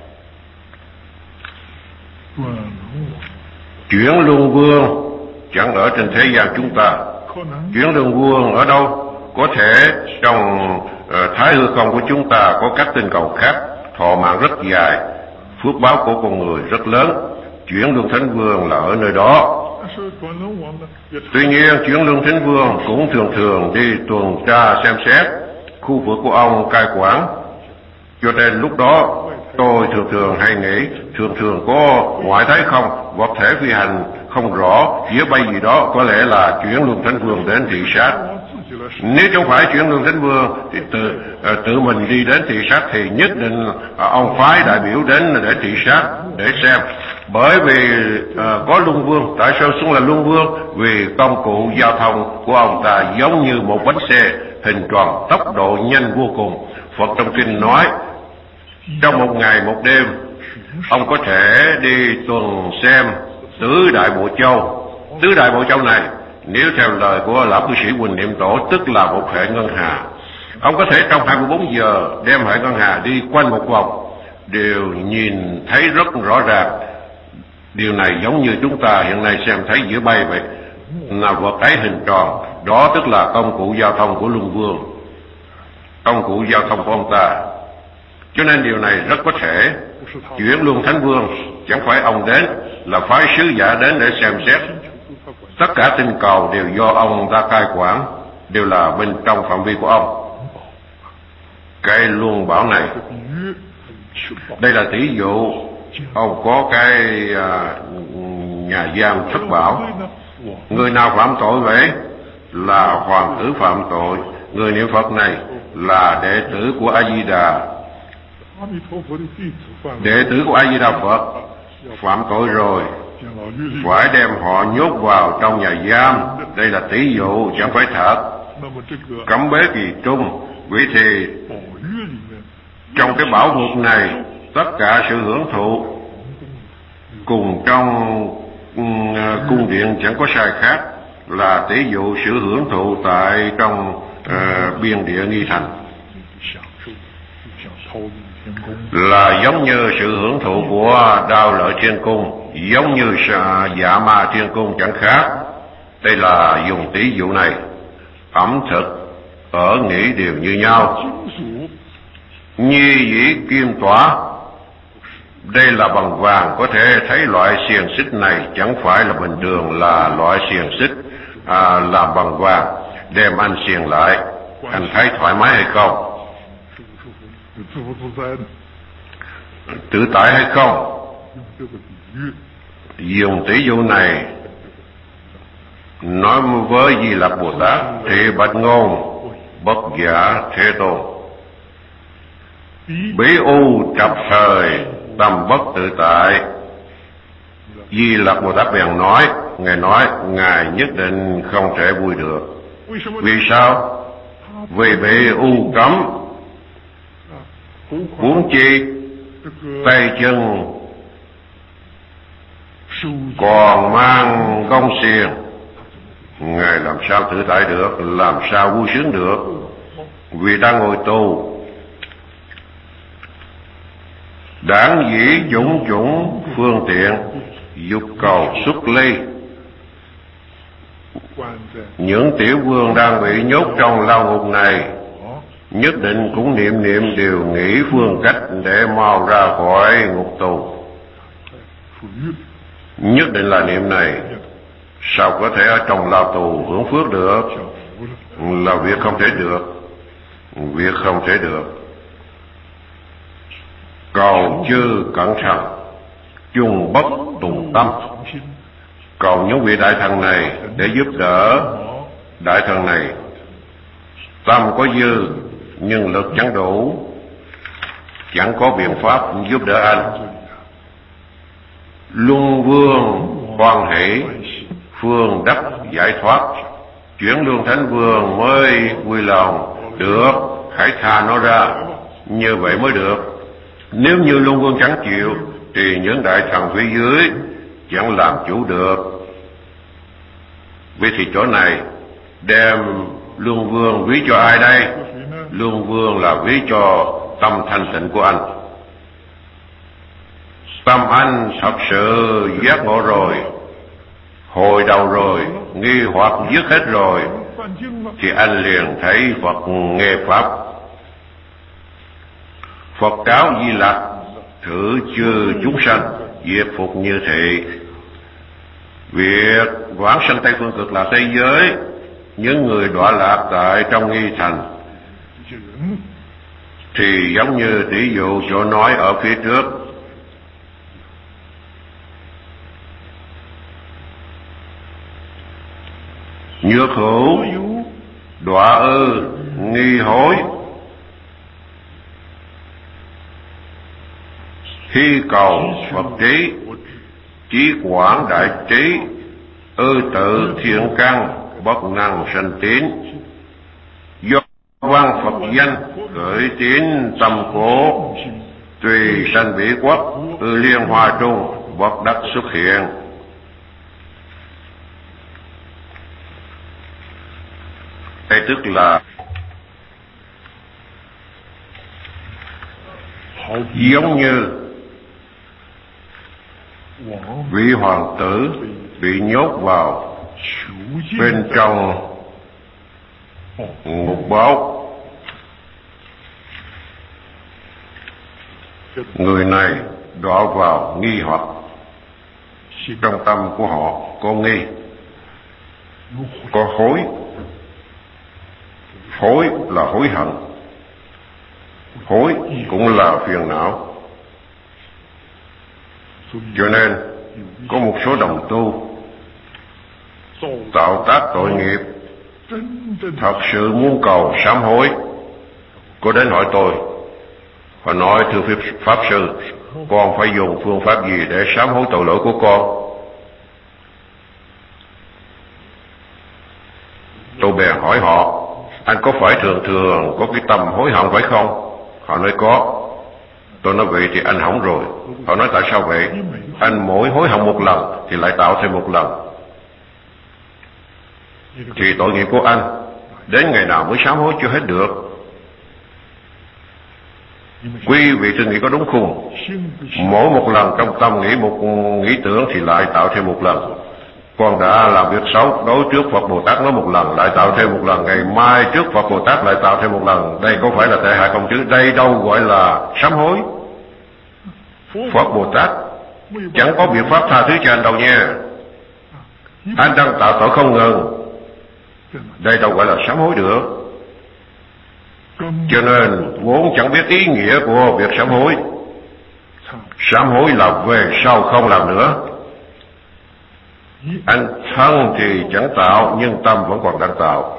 Chuyển luân vương chẳng ở trên thế gian chúng ta. Chuyển luân vương ở đâu? Có thể trong uh, thái hư không của chúng ta có các tinh cầu khác, thọ mạng rất dài, phước báo của con người rất lớn. Chuyển luân thánh vương là ở nơi đó. Tuy nhiên chuyển luân thánh vương cũng thường thường đi tuần tra xem xét khu vực của ông cai quản, cho nên lúc đó Tôi thường thường hay nghĩ thường thường có ngoại thế không, vật thể phi hành không rõ, phía bay gì đó, có lẽ là chuyển luân thánh vương đến thị sát. Nếu không phải chuyển luân thánh vương thì tự tự mình đi đến thị sát thì nhất định ông phái đại biểu đến để thị sát để xem. Bởi vì à, có luân vương. Tại sao xuống là luân vương? Vì công cụ giao thông của ông ta giống như một bánh xe hình tròn, tốc độ nhanh vô cùng. Phật trong kinh nói trong một ngày một đêm ông có thể đi tuần xem tứ đại bộ châu. Tứ đại bộ châu này nếu theo lời của lão cư sĩ Huỳnh Niệm Tổ tức là một hệ ngân hà. Ông có thể trong hai mươi bốn giờ đem hệ ngân hà đi quanh một vòng, đều nhìn thấy rất rõ ràng. Điều này giống như chúng ta hiện nay xem thấy giữa bay vậy, là vật ấy hình tròn, đó tức là công cụ giao thông của Luân Vương, công cụ giao thông của ông ta. Cho nên điều này rất có thể chuyển luân thánh vương chẳng phải ông đến, là phái sứ giả đến để xem xét. Tất cả tinh cầu đều do ông ta cai quản, đều là bên trong phạm vi của ông. Cái luân bảo này, đây là tỷ dụ. Ông có cái à, nhà giam thất bảo. Người nào phạm tội vậy? Là hoàng tử phạm tội. Người niệm Phật này là đệ tử của A Di Đà. Đệ tử của A Di Đà Phật phạm tội rồi, phải đem họ nhốt vào trong nhà giam. Đây là tỷ dụ, chẳng phải thật. Cấm bế kỳ trung. Vậy thì trong cái bảo vật này, tất cả sự hưởng thụ cùng trong uh, cung điện chẳng có sai khác, là tỷ dụ sự hưởng thụ tại trong uh, biên địa nghi thành, là giống như sự hưởng thụ của Đao Lợi Thiên Cung, giống như Dạ Ma Thiên Cung chẳng khác. Đây là dùng tỷ dụ này. Ẩm thực, ở nghỉ đều như nhau. Nhi dĩ kim tỏa, đây là bằng vàng. Có thể thấy loại xiềng xích này chẳng phải là bình thường, là loại xiềng xích à, làm bằng vàng. Đem anh xiềng lại, anh thấy thoải mái hay không? Tự tại hay không? Dùng tỷ dụ này nói với Di Lặc Bồ Tát: Thị bạch ngôn bất giả thế tôn, bí u trập thời tâm bất tự tại. Di Lặc Bồ Tát bèn nói, Ngài nói Ngài nhất định không thể vui được. Vì sao? Vì bị u cấm. Huống chi tay chân còn mang gông xiềng, Ngài làm sao tự tại được, làm sao vui sướng được? Vì đang ngồi tù. Đảng dĩ dũng dũng phương tiện, dục cầu xuất ly. Những tiểu vương đang bị nhốt trong lao ngục này nhất định cũng niệm niệm đều nghĩ phương cách để mau ra khỏi ngục tù. Nhất định là niệm này. Sao có thể ở trong lao tù hưởng phước được? Là việc không thể được. Việc không thể được. Cầu chư cẩn thận, chung bất tùng tâm. Cầu những vị đại thần này để giúp đỡ đại thần này. Tâm có dư nhưng lực chẳng đủ, chẳng có biện pháp giúp đỡ anh. Luân vương hoan hỷ, phương đắc giải thoát. Chuyển luân thánh vương mới vui lòng. Được, hãy tha nó ra. Như vậy mới được. Nếu như luân vương chẳng chịu thì những đại thần phía dưới chẳng làm chủ được. Vậy thì chỗ này đem luân vương ví cho ai đây? Luân vương là ví cho tâm thanh tịnh của anh. Tâm anh thật sự giác ngộ rồi, hồi đầu rồi, nghi hoặc dứt hết rồi, thì anh liền thấy Phật nghe Pháp. Phật cáo Di Lặc: Thử chư chúng sanh, diệt phục như thị. Việc vãng sanh Tây Phương Cực Lạc thế giới, những người đọa lạc tại trong nghi thành, thì giống như tỷ dụ chỗ nói ở phía trước. Nhược hữu đọa ư nghi hối, hy cầu Phật trí, chí quảng đại trí, ư tự thiện căn bất năng sanh tín. Do văn Phật danh khởi tín tâm cố, tùy sanh bỉ quốc, ư liên hoa trung bất đắc xuất hiện. Đây tức là giống như vị hoàng tử bị nhốt vào bên trong ngục báo. Người này đọa vào nghi hoặc, trong tâm của họ có nghi, có hối. Hối là hối hận, hối cũng là phiền não. Cho nên có một số đồng tu tạo tác tội nghiệp, thật sự muốn cầu sám hối, có đến hỏi tôi. Họ nói: thưa Pháp Sư, con phải dùng phương pháp gì để sám hối tội lỗi của con? Tôi bèn hỏi họ: anh có phải thường thường có cái tâm hối hận phải không? Họ nói có. Tôi nói vậy thì anh hỏng rồi. Họ nói tại sao vậy? Anh mỗi hối hận một lần thì lại tạo thêm một lần, thì tội nghiệp của anh đến ngày nào mới sám hối chưa hết được. Quý vị suy nghĩ có đúng không? Mỗi một lần trong tâm nghĩ một nghĩ tưởng thì lại tạo thêm một lần. Con đã làm việc xấu đối trước Phật Bồ Tát nói một lần, lại tạo thêm một lần, ngày mai trước Phật Bồ Tát lại tạo thêm một lần. Đây có phải là tệ hại không chứ? Đây đâu gọi là sám hối. Phật Bồ Tát chẳng có biện pháp tha thứ cho anh đâu nha. Anh đang tạo tội không ngừng, đây đâu gọi là sám hối được. Cho nên vốn chẳng biết ý nghĩa của việc sám hối. Sám hối là về sau không làm nữa. Anh thân thì chẳng tạo, nhưng tâm vẫn còn đang tạo.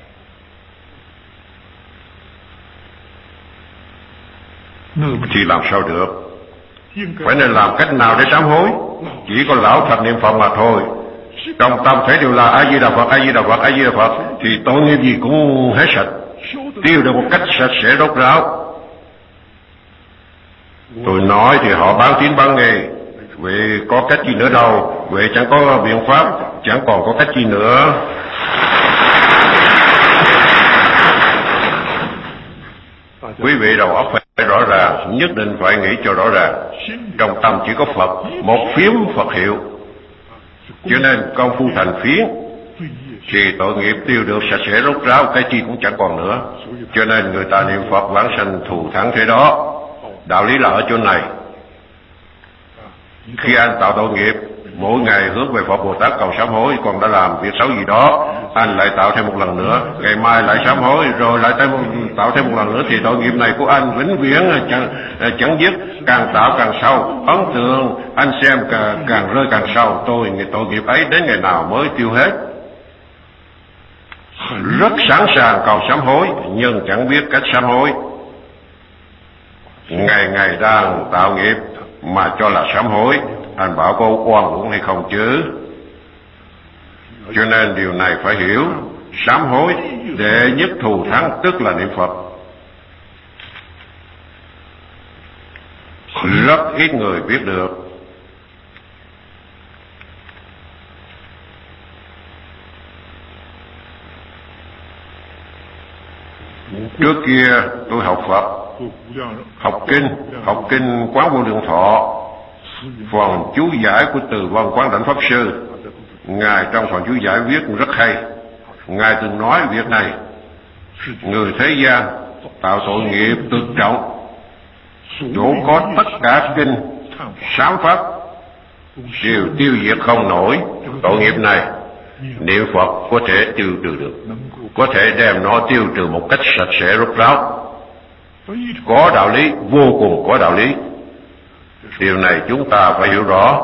Thì làm sao được? Phải nên làm cách nào để sám hối? Chỉ có lão thật niệm Phật mà thôi. Trong tâm thể đều là A Di Đà Phật, A Di Đà Phật, A Di Đà Phật, thì tội nghiệp gì cũng hết sạch, tiêu được một cách sạch sẽ rốt ráo. Tôi nói thì họ bán tín bán nghi. Vậy có cách gì nữa đâu? Vậy chẳng có biện pháp, chẳng còn có cách gì nữa. Quý vị đầu óc phải rõ ràng, nhất định phải nghĩ cho rõ ràng. Trong tâm chỉ có Phật, một phiếm Phật hiệu. Cho nên công phu thành phiến thì tội nghiệp tiêu được sạch sẽ rốt ráo, cái chi cũng chẳng còn nữa. Cho nên người ta niệm Phật vãng sanh thù thắng thế đó. Đạo lý là ở chỗ này. Khi anh tạo tội nghiệp, mỗi ngày hướng về Phật Bồ Tát cầu sám hối, còn đã làm việc xấu gì đó, anh lại tạo thêm một lần nữa, ngày mai lại sám hối, rồi lại tạo thêm một lần nữa, thì tội nghiệp này của anh vĩnh viễn chẳng, chẳng dứt, càng tạo càng sâu. Ấn tượng anh xem càng, càng rơi càng sâu. Tôi tội nghiệp ấy đến ngày nào mới tiêu hết? Rất sẵn sàng cầu sám hối, nhưng chẳng biết cách sám hối. Ngày ngày đang tạo nghiệp mà cho là sám hối, anh bảo có oan uổng hay không chứ? Cho nên điều này phải hiểu. Sám hối đệ nhất thù thắng tức là niệm Phật. Rất ít người biết được. Trước kia tôi học Phật, học kinh, học kinh Quán Vô Lượng Thọ, phần chú giải của Từ Văn Quán Đảnh Pháp Sư. Ngài trong phần chú giải viết rất hay. Ngài từng nói việc này: người thế gian tạo tội nghiệp cực trọng, chỗ có tất cả kinh sám pháp đều tiêu diệt không nổi tội nghiệp này. Niệm Phật có thể tiêu trừ được, có thể đem nó tiêu trừ một cách sạch sẽ rốt ráo. có đạo lý, vô cùng có đạo lý. Điều này chúng ta phải hiểu rõ.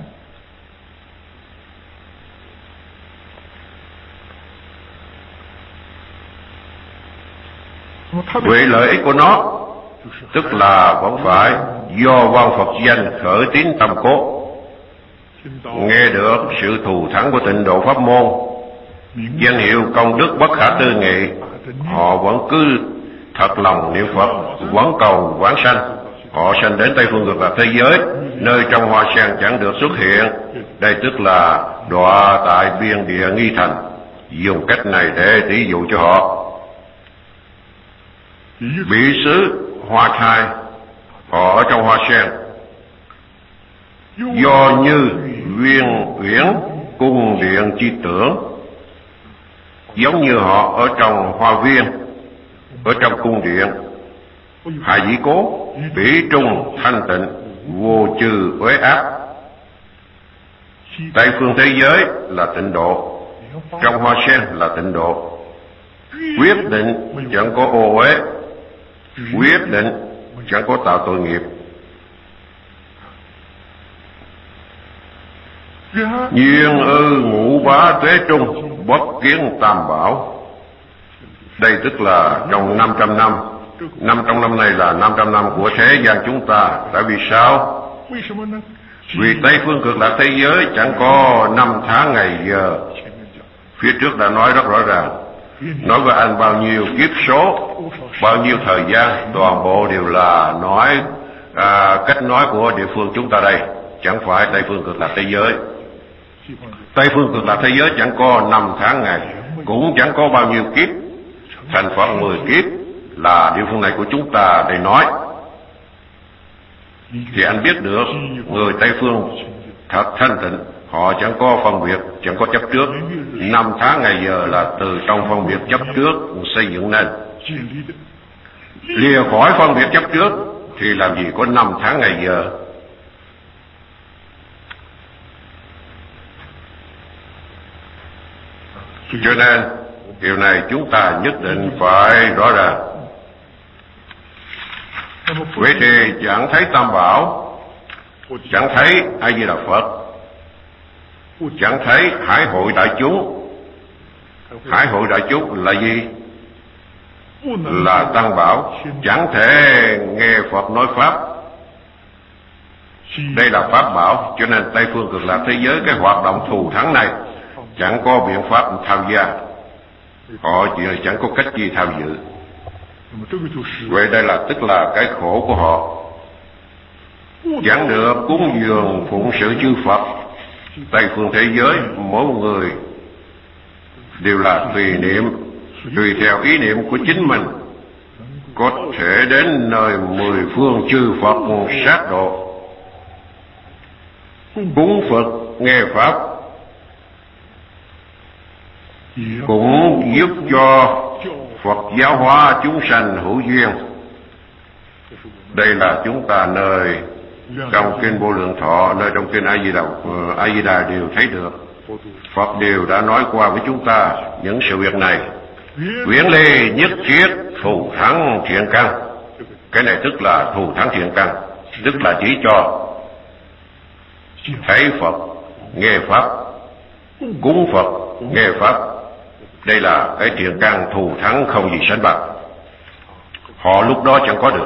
Về lợi ích của nó, tức là vẫn phải do quan Phật danh khởi tín tâm cốt, nghe được sự thù thắng của tịnh độ pháp môn, danh hiệu công đức bất khả tư nghị, họ vẫn cứ thật lòng niệm Phật, vẫn cầu vãng sanh. Họ sanh đến Tây Phương Cực Lạc thế giới, nơi trong hoa sen chẳng được xuất hiện. Đây tức là đọa tại biên địa nghi thành. Dùng cách này để tỷ dụ cho họ. Bị xứ hoa thai, họ ở trong hoa sen, do như viên uyển cung điện chi tưởng, giống như họ ở trong hoa viên, ở trong cung điện. Hai dĩ cố, bỉ trung thanh tịnh, vô trừ uế áp. Tây phương thế giới là tịnh độ, trong hoa sen là tịnh độ. Quyết định chẳng có ô uế, quyết định chẳng có tạo tội nghiệp. Duyên ư ngũ bá tuế trung, bất kiến tam bảo. Đây tức là trong năm trăm năm. Năm trong năm này là năm trăm năm của thế gian chúng ta. Tại vì sao? Vì Tây phương Cực Lạc thế giới chẳng có năm tháng ngày giờ. Phía trước đã nói rất rõ ràng, nói với anh bao nhiêu kiếp số, bao nhiêu thời gian, toàn bộ đều là nói à, cách nói của địa phương chúng ta đây, chẳng phải Tây phương Cực Lạc thế giới. Tây phương Cực Lạc thế giới chẳng có năm tháng ngày, cũng chẳng có bao nhiêu kiếp. Thành Phật mười kiếp là địa phương này của chúng ta để nói. Thì anh biết được người Tây phương thật thanh tịnh, họ chẳng có phân biệt, chẳng có chấp trước. Năm tháng ngày giờ là từ trong phân biệt chấp trước xây dựng nên. Lìa khỏi phân biệt chấp trước thì làm gì có năm tháng ngày giờ. Cho nên điều này chúng ta nhất định phải rõ ràng. Vậy thì chẳng thấy Tam Bảo, chẳng thấy A Di Đà Phật, chẳng thấy Hải hội đại chúng. Hải hội đại chúng là gì? Là Tăng Bảo. Chẳng thể nghe Phật nói Pháp. Đây là Pháp Bảo. Cho nên Tây phương Cực Lạc thế giới, cái hoạt động thù thắng này chẳng có biện pháp tham gia. Họ chỉ chẳng có cách gì tham dự. Vậy đây là tức là cái khổ của họ. Chẳng được cúng dường phụng sự chư Phật. Tây phương thế giới mỗi người đều là tùy niệm, tùy theo ý niệm của chính mình, có thể đến nơi mười phương chư Phật sát độ, cúng Phật nghe Pháp, cũng giúp cho Phật giáo hóa chúng sanh hữu duyên. Đây là chúng ta nơi trong kinh Vô Lượng Thọ, nơi trong kinh A Di Đà A Di Đà đều thấy được. Phật đều đã nói qua với chúng ta những sự việc này. Quyển ly nhất thiết thù thắng thiện căn. Cái này tức là thù thắng thiện căn, tức là chỉ cho thấy Phật nghe Pháp, cúng Phật nghe Pháp. Đây là cái thiện căn thù thắng không gì sánh bằng. Họ lúc đó chẳng có được.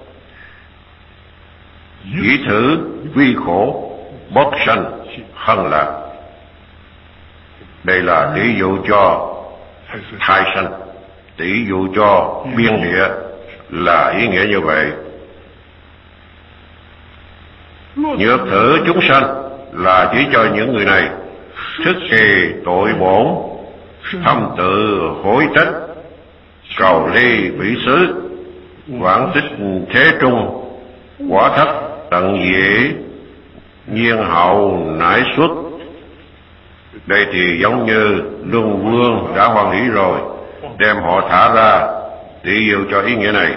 Dĩ thử vi khổ bất sanh hân lạc. Đây là tỷ dụ cho thai sanh, tỷ dụ cho biên địa, là ý nghĩa như vậy. Nhược thử chúng sanh là chỉ cho những người này thức kỳ tội bổn, thâm tự hối trách, cầu ly bỉ xứ, quảng tích thế trung, quả thất tận dễ, nhiên hậu nải xuất. Đây thì giống như Luân Vương đã hoan hỷ rồi, đem họ thả ra, tỷ dụ cho ý nghĩa này.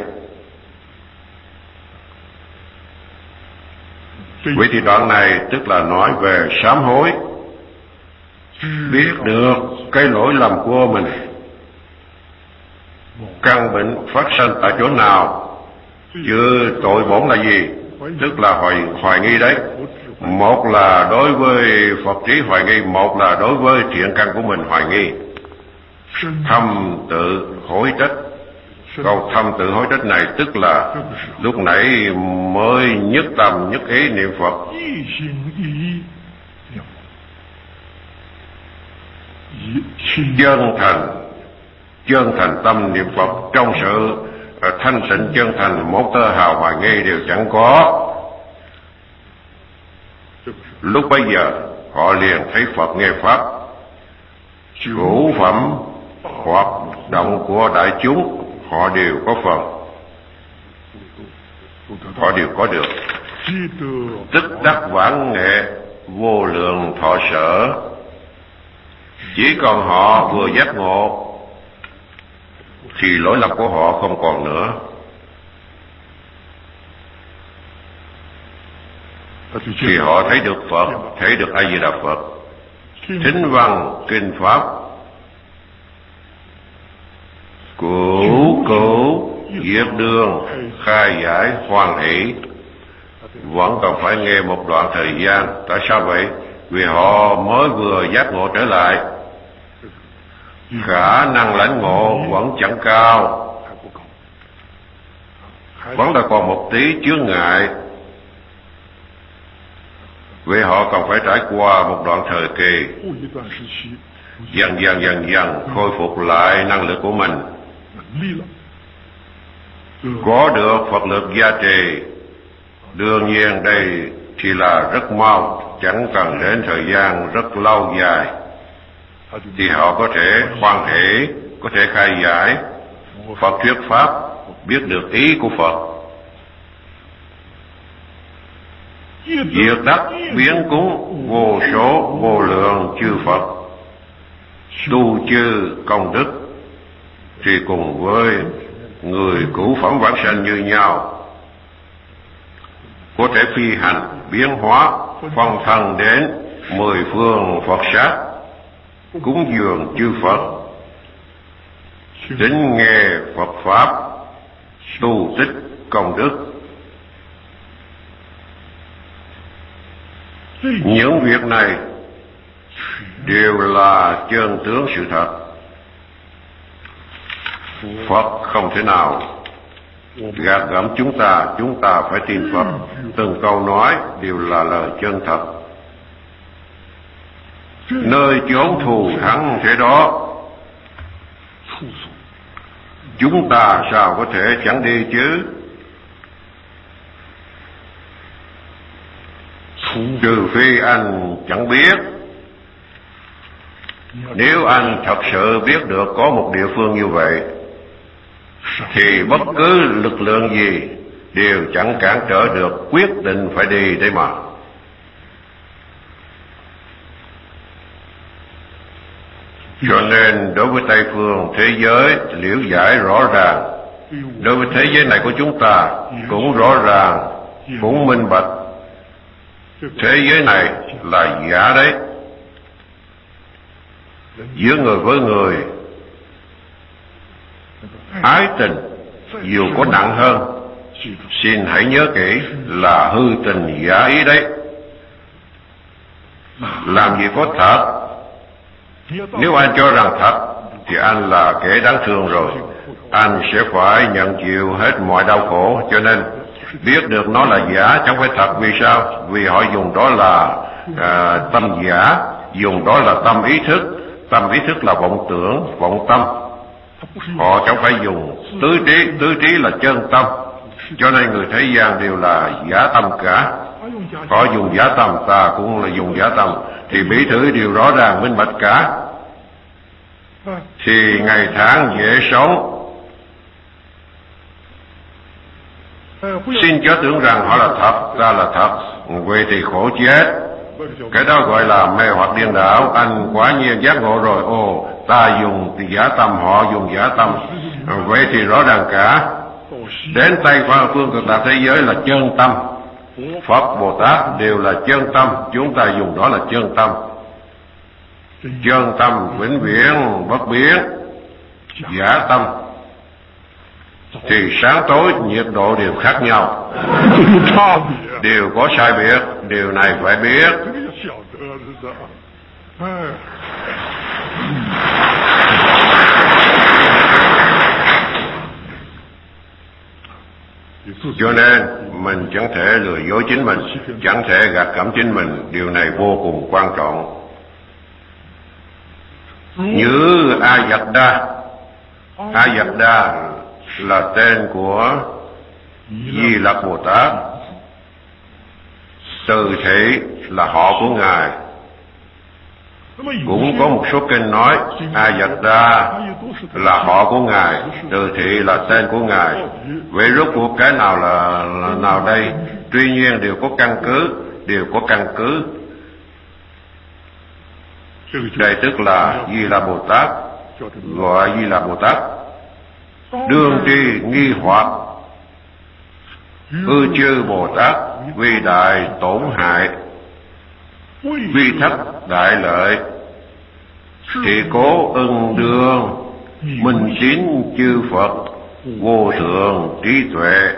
Vậy thì đoạn này tức là nói về sám hối, biết được cái lỗi lầm của mình, căn bệnh phát sinh tại chỗ nào, Chứ tội bổn là gì? Tức là hoài, hoài nghi đấy. Một là đối với Phật trí hoài nghi, một là đối với thiện căn của mình hoài nghi. Thâm tự hối trách. Câu thâm tự hối trách này tức là lúc nãy mới nhất tâm nhất ý niệm Phật, chân thành chân thành tâm niệm Phật, trong sự thanh tịnh chân thành, một tơ hào hoài nghi đều chẳng có. Lúc bấy giờ họ liền thấy Phật nghe pháp, ngũ phẩm hoạt động của đại chúng họ đều có phần, họ đều có được. Tức đắc vãng nghệ vô lượng thọ sở. Chỉ còn họ vừa giác ngộ thì lỗi lầm của họ không còn nữa. Thì họ thấy được Phật, thấy được A Di Đà Phật. Thính văn kinh pháp, cửu cửu diệt đường, khai giải hoan hỷ. Vẫn còn phải nghe một đoạn thời gian. Tại sao vậy? Vì họ mới vừa giác ngộ trở lại, khả năng lãnh ngộ vẫn chẳng cao, vẫn là còn một tí chướng ngại. Vì họ còn phải trải qua một đoạn thời kỳ, dần dần dần dần khôi phục lại năng lực của mình, có được Phật lực gia trì. Đương nhiên đây thì là rất mau, chẳng cần đến thời gian rất lâu dài, thì họ có thể hoan hỷ, có thể khai giải Phật thuyết pháp, biết được ý của Phật. Diệt đắc biến cúng vô số vô lượng chư Phật, tu chư công đức, thì cùng với người cửu phẩm vãng sanh như nhau, có thể phi hành biến hóa, phong thần đến mười phương Phật sát, cúng dường chư Phật, đến nghe Phật pháp, tu tích công đức. Những việc này đều là chân tướng sự thật. Phật không thể nào gạt gẫm chúng ta, chúng ta phải tin Phật. Từng câu nói đều là lời chân thật. Nơi chốn thù thắng thế đó, chúng ta sao có thể chẳng đi chứ? Trừ phi anh chẳng biết. Nếu anh thật sự biết được có một địa phương như vậy, thì bất cứ lực lượng gì đều chẳng cản trở được, quyết định phải đi đấy mà. Cho nên đối với Tây phương thế giới liễu giải rõ ràng, đối với thế giới này của chúng ta cũng rõ ràng, cũng minh bạch. Thế giới này là giả đấy. Giữa người với người, ái tình dù có nặng hơn, xin hãy nhớ kỹ là hư tình giả ý đấy. Làm gì có thật. Nếu anh cho rằng thật thì anh là kẻ đáng thương rồi. Anh sẽ phải nhận chịu hết mọi đau khổ. Cho nên biết được nó là giả chẳng phải thật. Vì sao? Vì họ dùng đó là à, tâm giả, dùng đó là tâm ý thức. Tâm ý thức là vọng tưởng, vọng tâm. Họ chẳng phải dùng tứ trí. Tứ trí là chân tâm. Cho nên người thế gian đều là giả tâm cả. Họ dùng giả tâm, ta cũng là dùng giả tâm, thì mỹ thử đều rõ ràng minh bạch cả. Thì ngày tháng dễ sống. Xin chớ tưởng rằng họ là thật, ta là thật, vậy thì khổ chết. Cái đó gọi là mê hoặc điên đảo. Anh quả nhiên giác ngộ rồi, ồ, ta dùng giả tâm, họ dùng giả tâm, vậy thì rõ ràng cả. Đến Tây phương cực lạc thế giới là chân tâm, Phật Bồ Tát đều là chân tâm, chúng ta dùng đó là chân tâm. Chân tâm vĩnh viễn bất biến, giả tâm thì sáng tối nhiệt độ đều khác nhau, đều có sai biệt, điều này phải biết. Cho nên mình chẳng thể lừa dối chính mình, chẳng thể gạt gẫm chính mình, điều này vô cùng quan trọng. Như Ayatda, Ayatda là tên của Di Lặc Bồ Tát, Từ Thị là họ của Ngài. Cũng có một số kinh nói Ayatda là họ của Ngài, Từ Thị là tên của Ngài. Vậy rốt cuộc cái nào là, là nào đây? Tuy nhiên đều có căn cứ, đều có căn cứ. Đây tức là Di Lặc Bồ Tát, gọi Di Lặc Bồ Tát. Đương tri nghi hoặc, ư chư Bồ Tát vì đại tổn hại, vì thất đại lợi, thì cố ưng đương minh tín chư Phật vô thượng trí tuệ.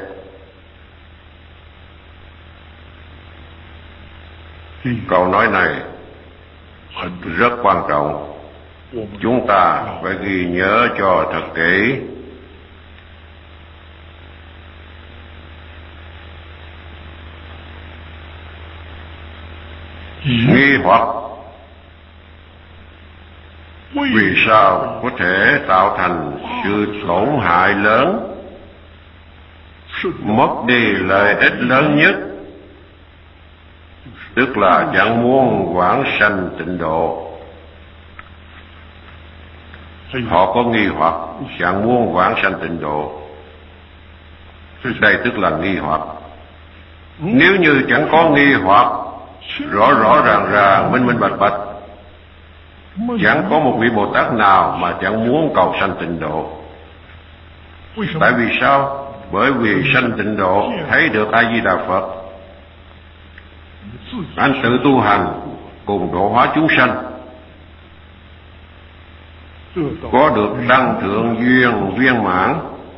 Câu nói này rất quan trọng, chúng ta phải ghi nhớ cho thật kỹ. Nghi hoặc vì sao có thể tạo thành sự tổn hại lớn, mất đi lợi ích lớn nhất, tức là chẳng muốn vãng sanh tịnh độ. Họ có nghi hoặc chẳng muốn vãng sanh tịnh độ, đây tức là nghi hoặc. Nếu như chẳng có nghi hoặc, rõ rõ ràng ràng, minh minh bạch bạch, chẳng có một vị Bồ Tát nào mà chẳng muốn cầu sanh tịnh độ. Tại vì sao? Bởi vì sanh tịnh độ thấy được A Di Đà Phật, anh tự tu hành cùng độ hóa chúng sanh, có được tăng thượng duyên viên mãn.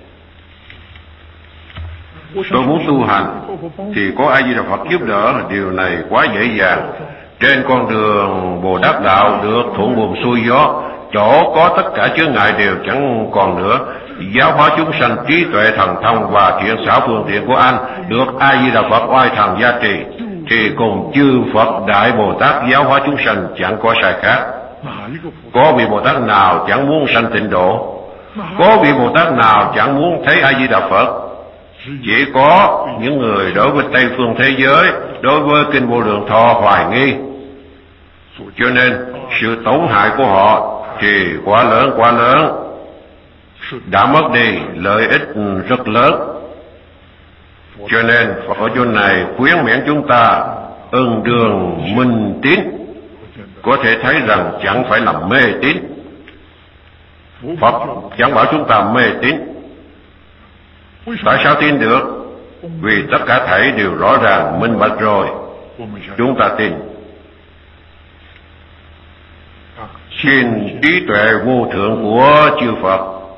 Tôi muốn tu hành thì có A Di Đà Phật giúp đỡ, điều này quá dễ dàng. Trên con đường Bồ Tát đạo được thuận buồm xuôi gió, chỗ có tất cả chướng ngại đều chẳng còn nữa. Giáo hóa chúng sanh trí tuệ thần thông và thiện xảo phương tiện của anh được A Di Đà Phật oai thần gia trì, thì cùng chư Phật đại Bồ Tát giáo hóa chúng sanh chẳng có sai khác. Có vị Bồ Tát nào chẳng muốn sanh tịnh độ? Có vị Bồ Tát nào chẳng muốn thấy A Di Đà Phật? Chỉ có những người đối với Tây phương thế giới, đối với kinh Vô Lượng Thọ hoài nghi, cho nên sự tổn hại của họ thì quá lớn quá lớn, đã mất đi lợi ích rất lớn. Cho nên Phật ở chỗ này khuyến miễn chúng ta ưng đường minh tín, có thể thấy rằng chẳng phải là mê tín. Phật chẳng bảo chúng ta mê tín. Tại sao tin được? Vì tất cả thảy đều rõ ràng minh bạch rồi, chúng ta tin. Xin trí tuệ vô thượng của chư Phật,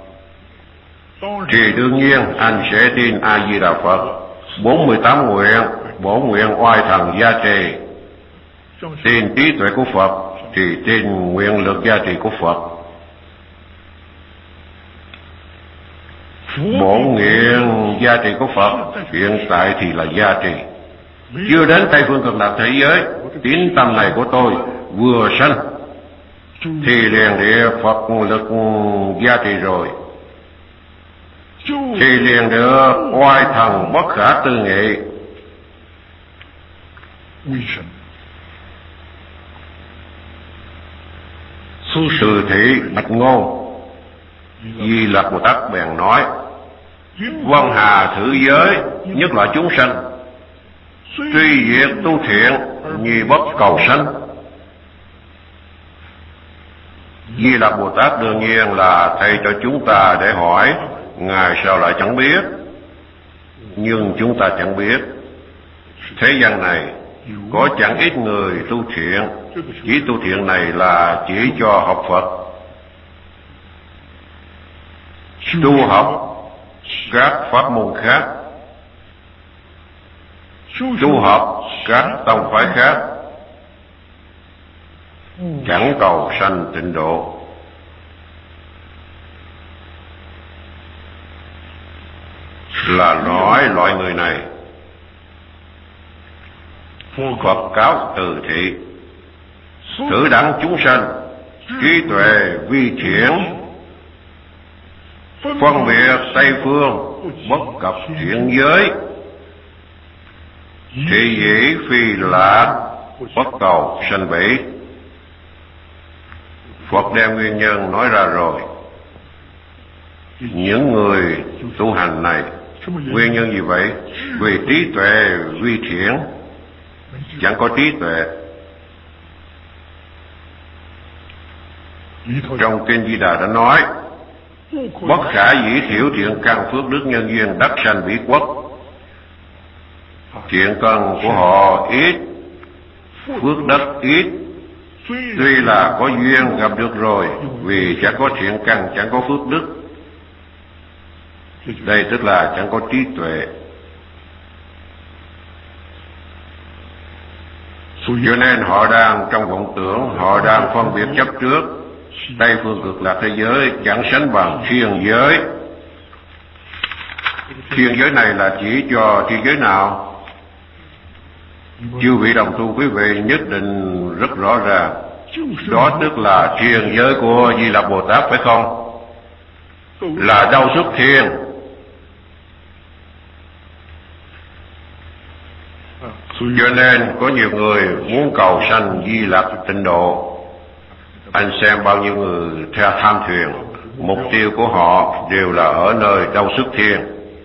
thì đương nhiên anh sẽ tin A Di Đà Phật. Bốn mươi tám nguyện, bổn nguyện oai thần gia trì. Tin trí tuệ của Phật thì tin nguyện lực gia trì của Phật. Bổn nguyện gia trì của Phật hiện tại thì là gia trì. Chưa đến Tây phương cực lạc thế giới, tín tâm này của tôi vừa sanh thì liền địa Phật lực gia trì rồi, thì liền được oai thần bất khả tư nghị. Từ Thị bạch ngôn, Di Lặc Bồ Tát bèn nói: Vân hà thử giới, nhất là chúng sanh, tuy diệt tu thiện, như bất cầu sanh. Di Lặc Bồ Tát đương nhiên là thầy cho chúng ta để hỏi, Ngài sao lại chẳng biết? Nhưng chúng ta chẳng biết. Thế gian này có chẳng ít người tu thiện, chỉ tu thiện này là chỉ cho học Phật. Tu học các pháp môn khác, tu học các tông phái khác, chẳng cầu sanh tịnh độ. Là nói loại người này Phật cáo từ thị, thử đẳng chúng sanh, trí tuệ vi thiển, phân biệt Tây phương, bất cập thiện giới, thị dĩ phi lạc, bất cầu sanh bỉ. Phật đem nguyên nhân nói ra rồi. Những người tu hành này nguyên nhân gì vậy? Vì trí tuệ vi thiển, chẳng có trí tuệ. Trong Kinh Di Đà đã nói, bất khả dĩ thiểu thiện căn phước đức nhân duyên đắc sanh bỉ quốc. Thiện căn của họ ít, phước đất ít. Tuy là có duyên gặp được rồi, vì chẳng có thiện căn, chẳng có phước đức. Đây tức là chẳng có trí tuệ. Cho nên họ đang trong vọng tưởng, họ đang phân biệt chấp trước. Tây phương cực lạc thế giới chẳng sánh bằng thiên giới. Thiên giới này là chỉ cho thiên giới nào? Chư vị đồng tu quý vị nhất định rất rõ ràng, đó tức là thiên giới của Di Lặc Bồ Tát, phải không? Là đâu xuất thiên? Cho nên có nhiều người muốn cầu sanh Di Lặc tịnh độ. Anh xem bao nhiêu người theo tham thuyền, mục tiêu của họ đều là ở nơi đâu xuất thiên.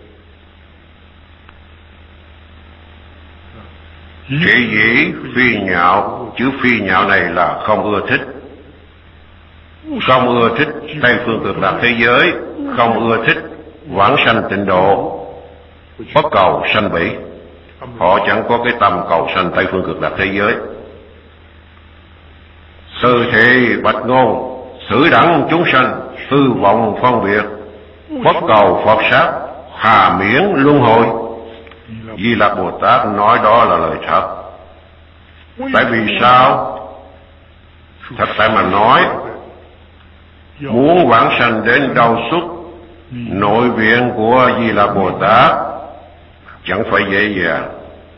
Thị dĩ phi nhạo, chữ phi nhạo này là không ưa thích. Không ưa thích Tây phương cực lạc thế giới, không ưa thích vãng sanh tịnh độ, bất cầu sanh bỉ. Họ chẳng có cái tâm cầu sanh Tây phương cực lạc thế giới. Từ thị bạch ngôn, xử đẳng chúng sanh, tư vọng phân biệt, bất cầu Phật sát, hà miễn luân hồi. Di Lặc Bồ Tát nói đó là lời thật. Tại vì sao? Thật tại mà nói, muốn vãng sanh đến đâu xuất, nội viện của Di Lặc Bồ Tát chẳng phải dễ dàng.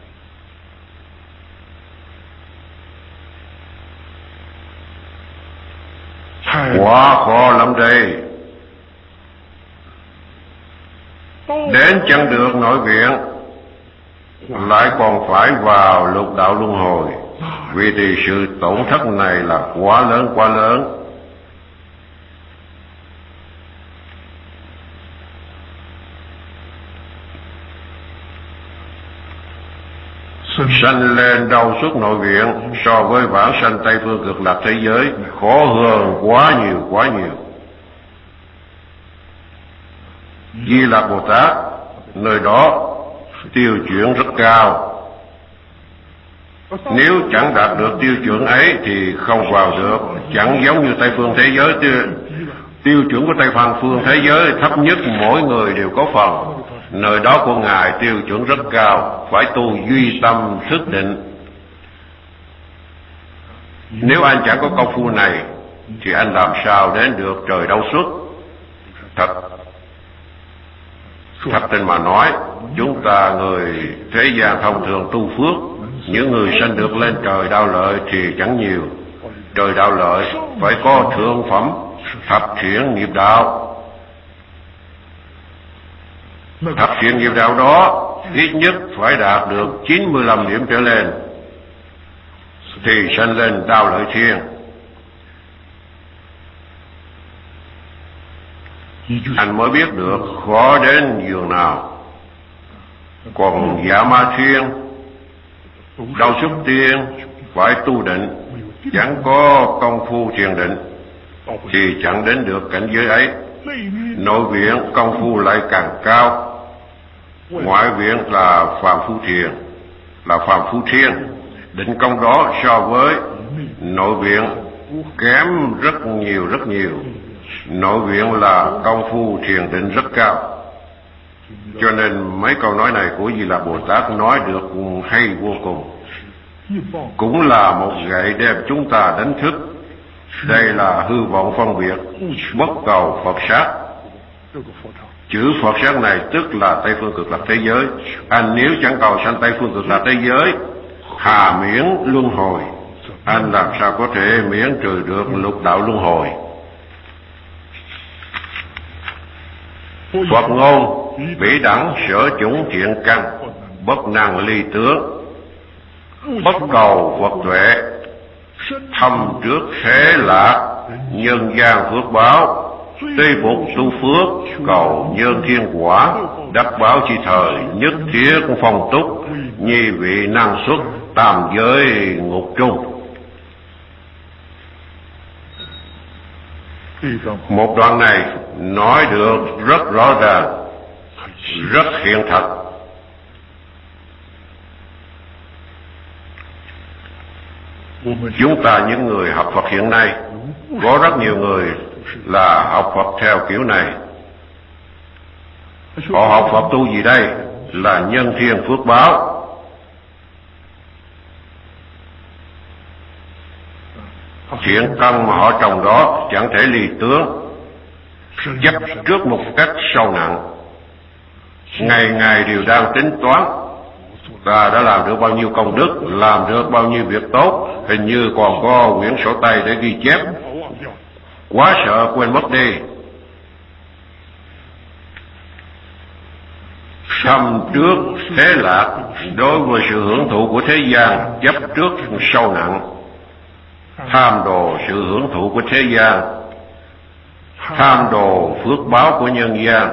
Quá khó lắm đây. Đến chẳng được nội viện, lại còn phải vào lục đạo luân hồi. Vì thì sự tổn thất này là quá lớn quá lớn. Sanh lên đâu xuất nội viện so với vãng sanh Tây phương cực lạc thế giới khó hơn quá nhiều quá nhiều. Di Lặc Bồ Tát nơi đó tiêu chuẩn rất cao. Nếu chẳng đạt được tiêu chuẩn ấy thì không vào được. Chẳng giống như Tây phương thế giới. Tiêu, tiêu chuẩn của Tây phương thế giới thấp nhất mỗi người đều có phần. Nơi đó của Ngài tiêu chuẩn rất cao, phải tu duy tâm thức định. Nếu anh chẳng có công phu này thì anh làm sao đến được trời đâu xuất? Thật Thật tình mà nói, chúng ta người thế gian thông thường tu phước, những người sanh được lên trời đạo lợi thì chẳng nhiều. Trời đạo lợi phải có thượng phẩm thập thiện nghiệp đạo. Thập thiện nghiệp đạo đó ít nhất phải đạt được chín mươi lăm điểm trở lên thì sanh lên đạo lợi thiên. Anh mới biết được khó đến giường nào. Còn Dạ Ma Thiên, đạo xuất tiên phải tu định, chẳng có công phu thiền định thì chẳng đến được cảnh giới ấy. Nội viện công phu lại càng cao. Ngoại viện là phàm phu thiền, là phàm phu thiên. Định công đó so với nội viện kém rất nhiều rất nhiều. Nội viện là công phu thiền định rất cao. Cho nên mấy câu nói này của Di Lặc Bồ Tát nói được hay vô cùng. Cũng là một gậy đem chúng ta đánh thức. Đây là hư vọng phân biệt, bất cầu Phật sát. Chữ Phật sát này tức là Tây Phương Cực Lạc thế giới. Anh nếu chẳng cầu sanh Tây Phương Cực Lạc thế giới, hà miễn luân hồi, anh làm sao có thể miễn trừ được lục đạo luân hồi. Phật ngôn bỉ đẳng sở chủng thiện căn, bất năng ly tướng, bất cầu Phật tuệ, thâm trước thế lạc, nhân gian phước báo, tây phục tu phước, cầu nhân thiên quả, đắc báo chi thời, nhất thiết phong túc, nhi vị năng xuất, tam giới ngục trung. Một đoạn này nói được rất rõ ràng, rất hiện thật. Chúng ta những người học Phật hiện nay, có rất nhiều người là học Phật theo kiểu này. Họ học Phật tu gì đây? Là nhân thiên phước báo. Thiện căn mà họ trồng đó chẳng thể ly tướng, chấp trước một cách sâu nặng. Ngày ngày đều đang tính toán ta đã làm được bao nhiêu công đức, làm được bao nhiêu việc tốt, hình như còn có quyển sổ tay để ghi chép. Quá sợ quên mất đi. Thâm trước thế lạc, đối với sự hưởng thụ của thế gian chấp trước sâu nặng. Tham đồ sự hưởng thụ của thế gian, tham đồ phước báo của nhân gian.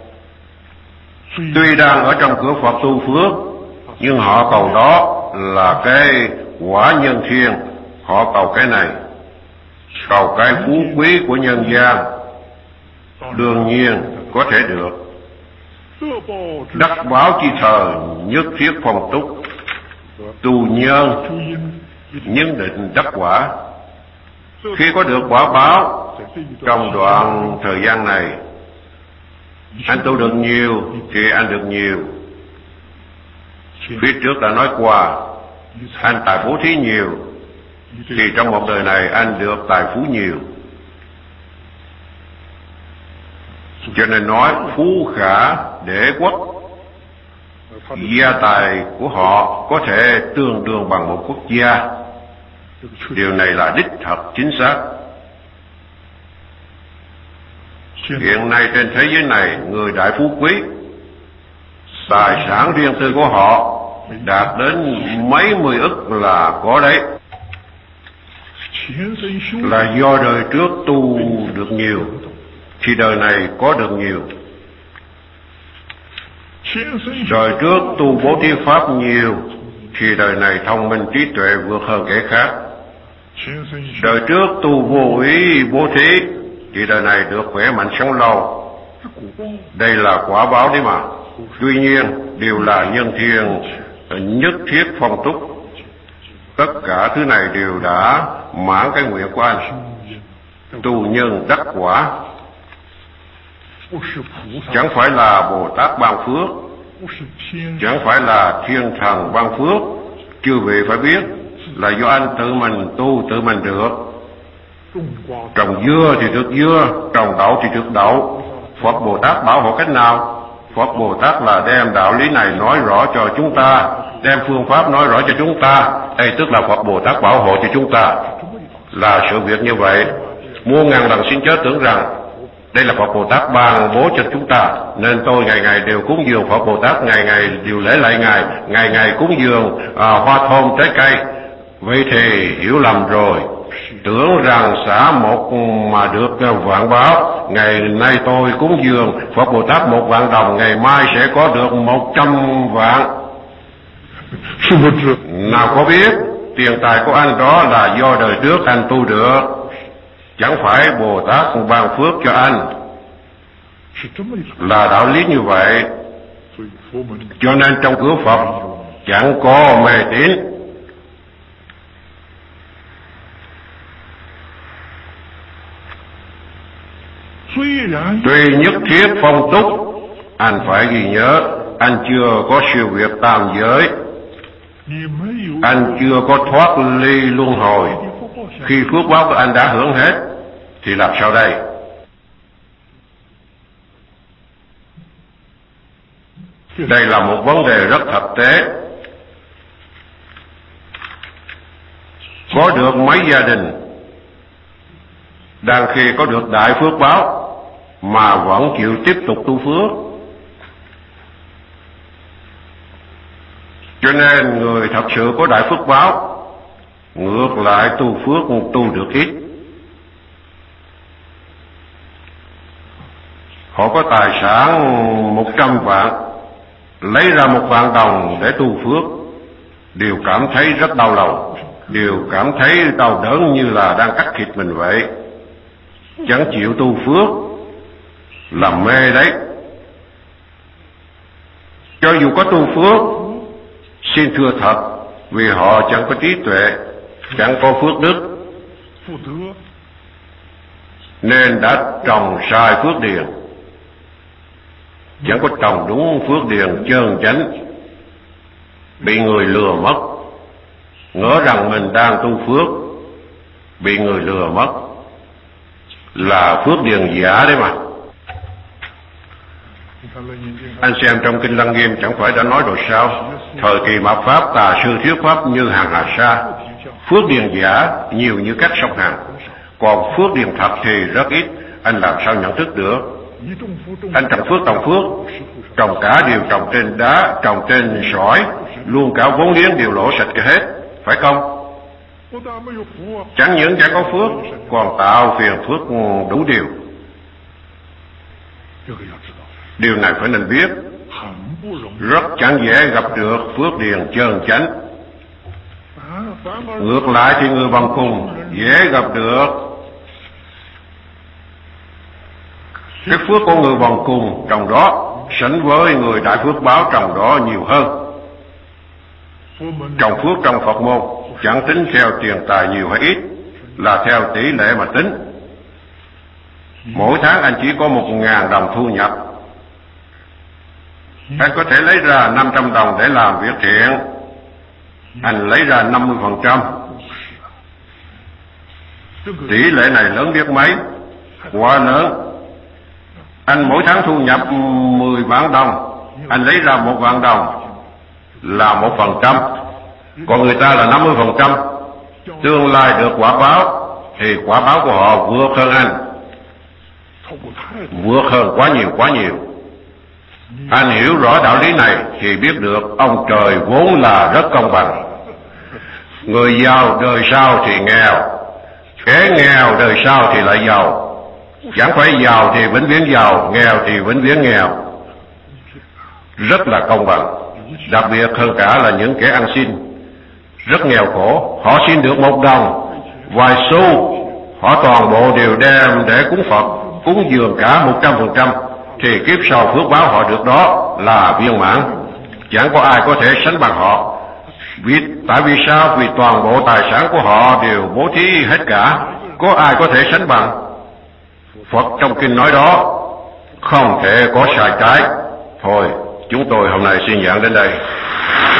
Tuy đang ở trong cửa Phật tu phước, nhưng họ cầu đó là cái quả nhân thiên. Họ cầu cái này, cầu cái phú quý của nhân gian, đương nhiên có thể được. Đắc báo chi thời, nhất thiết phong túc, tu nhân nhân định đắc quả. Khi có được quả báo, trong đoạn thời gian này, anh tu được nhiều thì anh được nhiều. Phía trước đã nói qua, anh tài phú thí nhiều thì trong một đời này anh được tài phú nhiều. Cho nên nói phú khả để quốc, gia tài của họ có thể tương đương bằng một quốc gia. Điều này là đích thật chính xác. Hiện nay trên thế giới này, người đại phú quý, tài sản riêng tư của họ đạt đến mấy mươi ức là có đấy. Là do đời trước tu được nhiều thì đời này có được nhiều. Đời trước tu bố thí pháp nhiều thì đời này thông minh trí tuệ vượt hơn kẻ khác. Đời trước tu vô ý bố thí thì đời này được khỏe mạnh sống lâu. Đây là quả báo đấy mà. Tuy nhiên đều là nhân thiên nhất thiết phong túc. Tất cả thứ này đều đã mãn cái nguyện của anh. Tu nhân đắc quả, chẳng phải là Bồ Tát ban phước, chẳng phải là thiên thần ban phước. Chư vị phải biết là do anh tự mình tu tự mình được. Trồng dưa thì được dưa, trồng đậu thì được đậu. Phật Bồ Tát bảo hộ cách nào? Phật Bồ Tát là đem đạo lý này nói rõ cho chúng ta, đem phương pháp nói rõ cho chúng ta. Đây tức là Phật Bồ Tát bảo hộ cho chúng ta. Là sự việc như vậy. Muôn ngàn lần xin chớ tưởng rằng đây là Phật Bồ Tát ban bố cho chúng ta, nên tôi ngày ngày đều cúng dường Phật Bồ Tát, ngày ngày đều lễ lại Ngài, ngày ngày cúng dường à, hoa thơm trái cây. Vậy thì hiểu lầm rồi, tưởng rằng xả một mà được vạn báo. Ngày nay tôi cúng dường Phật Bồ Tát một vạn đồng, ngày mai sẽ có được một trăm vạn. Nào có biết tiền tài của anh đó là do đời trước anh tu được, chẳng phải Bồ Tát ban phước cho anh. Là đạo lý như vậy. Cho nên trong cửa Phật chẳng có mê tín. Tuy nhất thiết phong túc, Anh phải ghi nhớ, anh chưa có siêu việt tam giới. Anh chưa có thoát ly luân hồi. Khi phước báo của anh đã hưởng hết, thì làm sao đây? Đây là một vấn đề rất thực tế. Có được mấy gia đình đang khi có được đại phước báo mà vẫn chịu tiếp tục tu phước. Cho nên người thật sự có đại phước báo ngược lại tu phước tu được ít. Họ có tài sản một trăm vạn, lấy ra một vạn đồng để tu phước, đều cảm thấy rất đau lòng, đều cảm thấy đau đớn như là đang cắt thịt mình vậy. Chẳng chịu tu phước, làm mê đấy. Cho dù có tu phước, xin thưa thật, vì họ chẳng có trí tuệ, chẳng có phước đức, nên đã trồng sai phước điền, chẳng có trồng đúng phước điền chân chánh, bị người lừa mất, ngỡ rằng mình đang tu phước, bị người lừa mất, là phước điền giả đấy mà. Anh xem trong Kinh Lăng Nghiêm chẳng phải đã nói rồi sao? Thời kỳ mạt Pháp, tà sư thuyết Pháp như hàng hà sa, phước điền giả nhiều như các sông Hằng, còn phước điền thật thì rất ít. Anh làm sao nhận thức được? Anh trồng phước trồng phước, trồng cả đều trồng trên đá, trồng trên sỏi, luôn cả vốn liếng đều lỗ sạch hết, phải không? Chẳng những chẳng có phước, còn tạo phiền phước đủ điều. Điều này phải nên biết. Rất chẳng dễ gặp được phước điền chân chánh. Ngược lại thì người bằng cùng dễ gặp được. Cái phước của người bằng cùng trong đó sánh với người đại phước báo trong đó nhiều hơn. Trồng phước trong Phật môn chẳng tính theo tiền tài nhiều hay ít, là theo tỷ lệ mà tính. Mỗi tháng anh chỉ có một ngàn đồng thu nhập, anh có thể lấy ra năm trăm đồng để làm việc thiện, anh lấy ra năm mươi phần trăm. Tỷ lệ này lớn biết mấy, quá lớn. Anh mỗi tháng thu nhập mười vạn đồng, anh lấy ra một vạn đồng là một phần trăm, còn người ta là năm mươi phần trăm. Tương lai được quả báo thì quả báo của họ vượt hơn anh, vượt hơn quá nhiều quá nhiều. Anh hiểu rõ đạo lý này thì biết được ông trời vốn là rất công bằng. Người giàu đời sau thì nghèo, kẻ nghèo đời sau thì lại giàu. Chẳng phải giàu thì vĩnh viễn giàu, nghèo thì vĩnh viễn nghèo. Rất là công bằng. Đặc biệt hơn cả là những kẻ ăn xin rất nghèo khổ, họ xin được một đồng, vài xu, họ toàn bộ đều đem để cúng Phật, cúng dường cả một trăm phần trăm, thì kiếp sau phước báo họ được đó là viên mãn. Chẳng có ai có thể sánh bằng họ. Vì tại vì sao? Vì toàn bộ tài sản của họ đều bố thí hết cả, có ai có thể sánh bằng? Phật trong kinh nói đó, không thể có sai trái. Thôi, chúng tôi hôm nay xin giảng đến đây.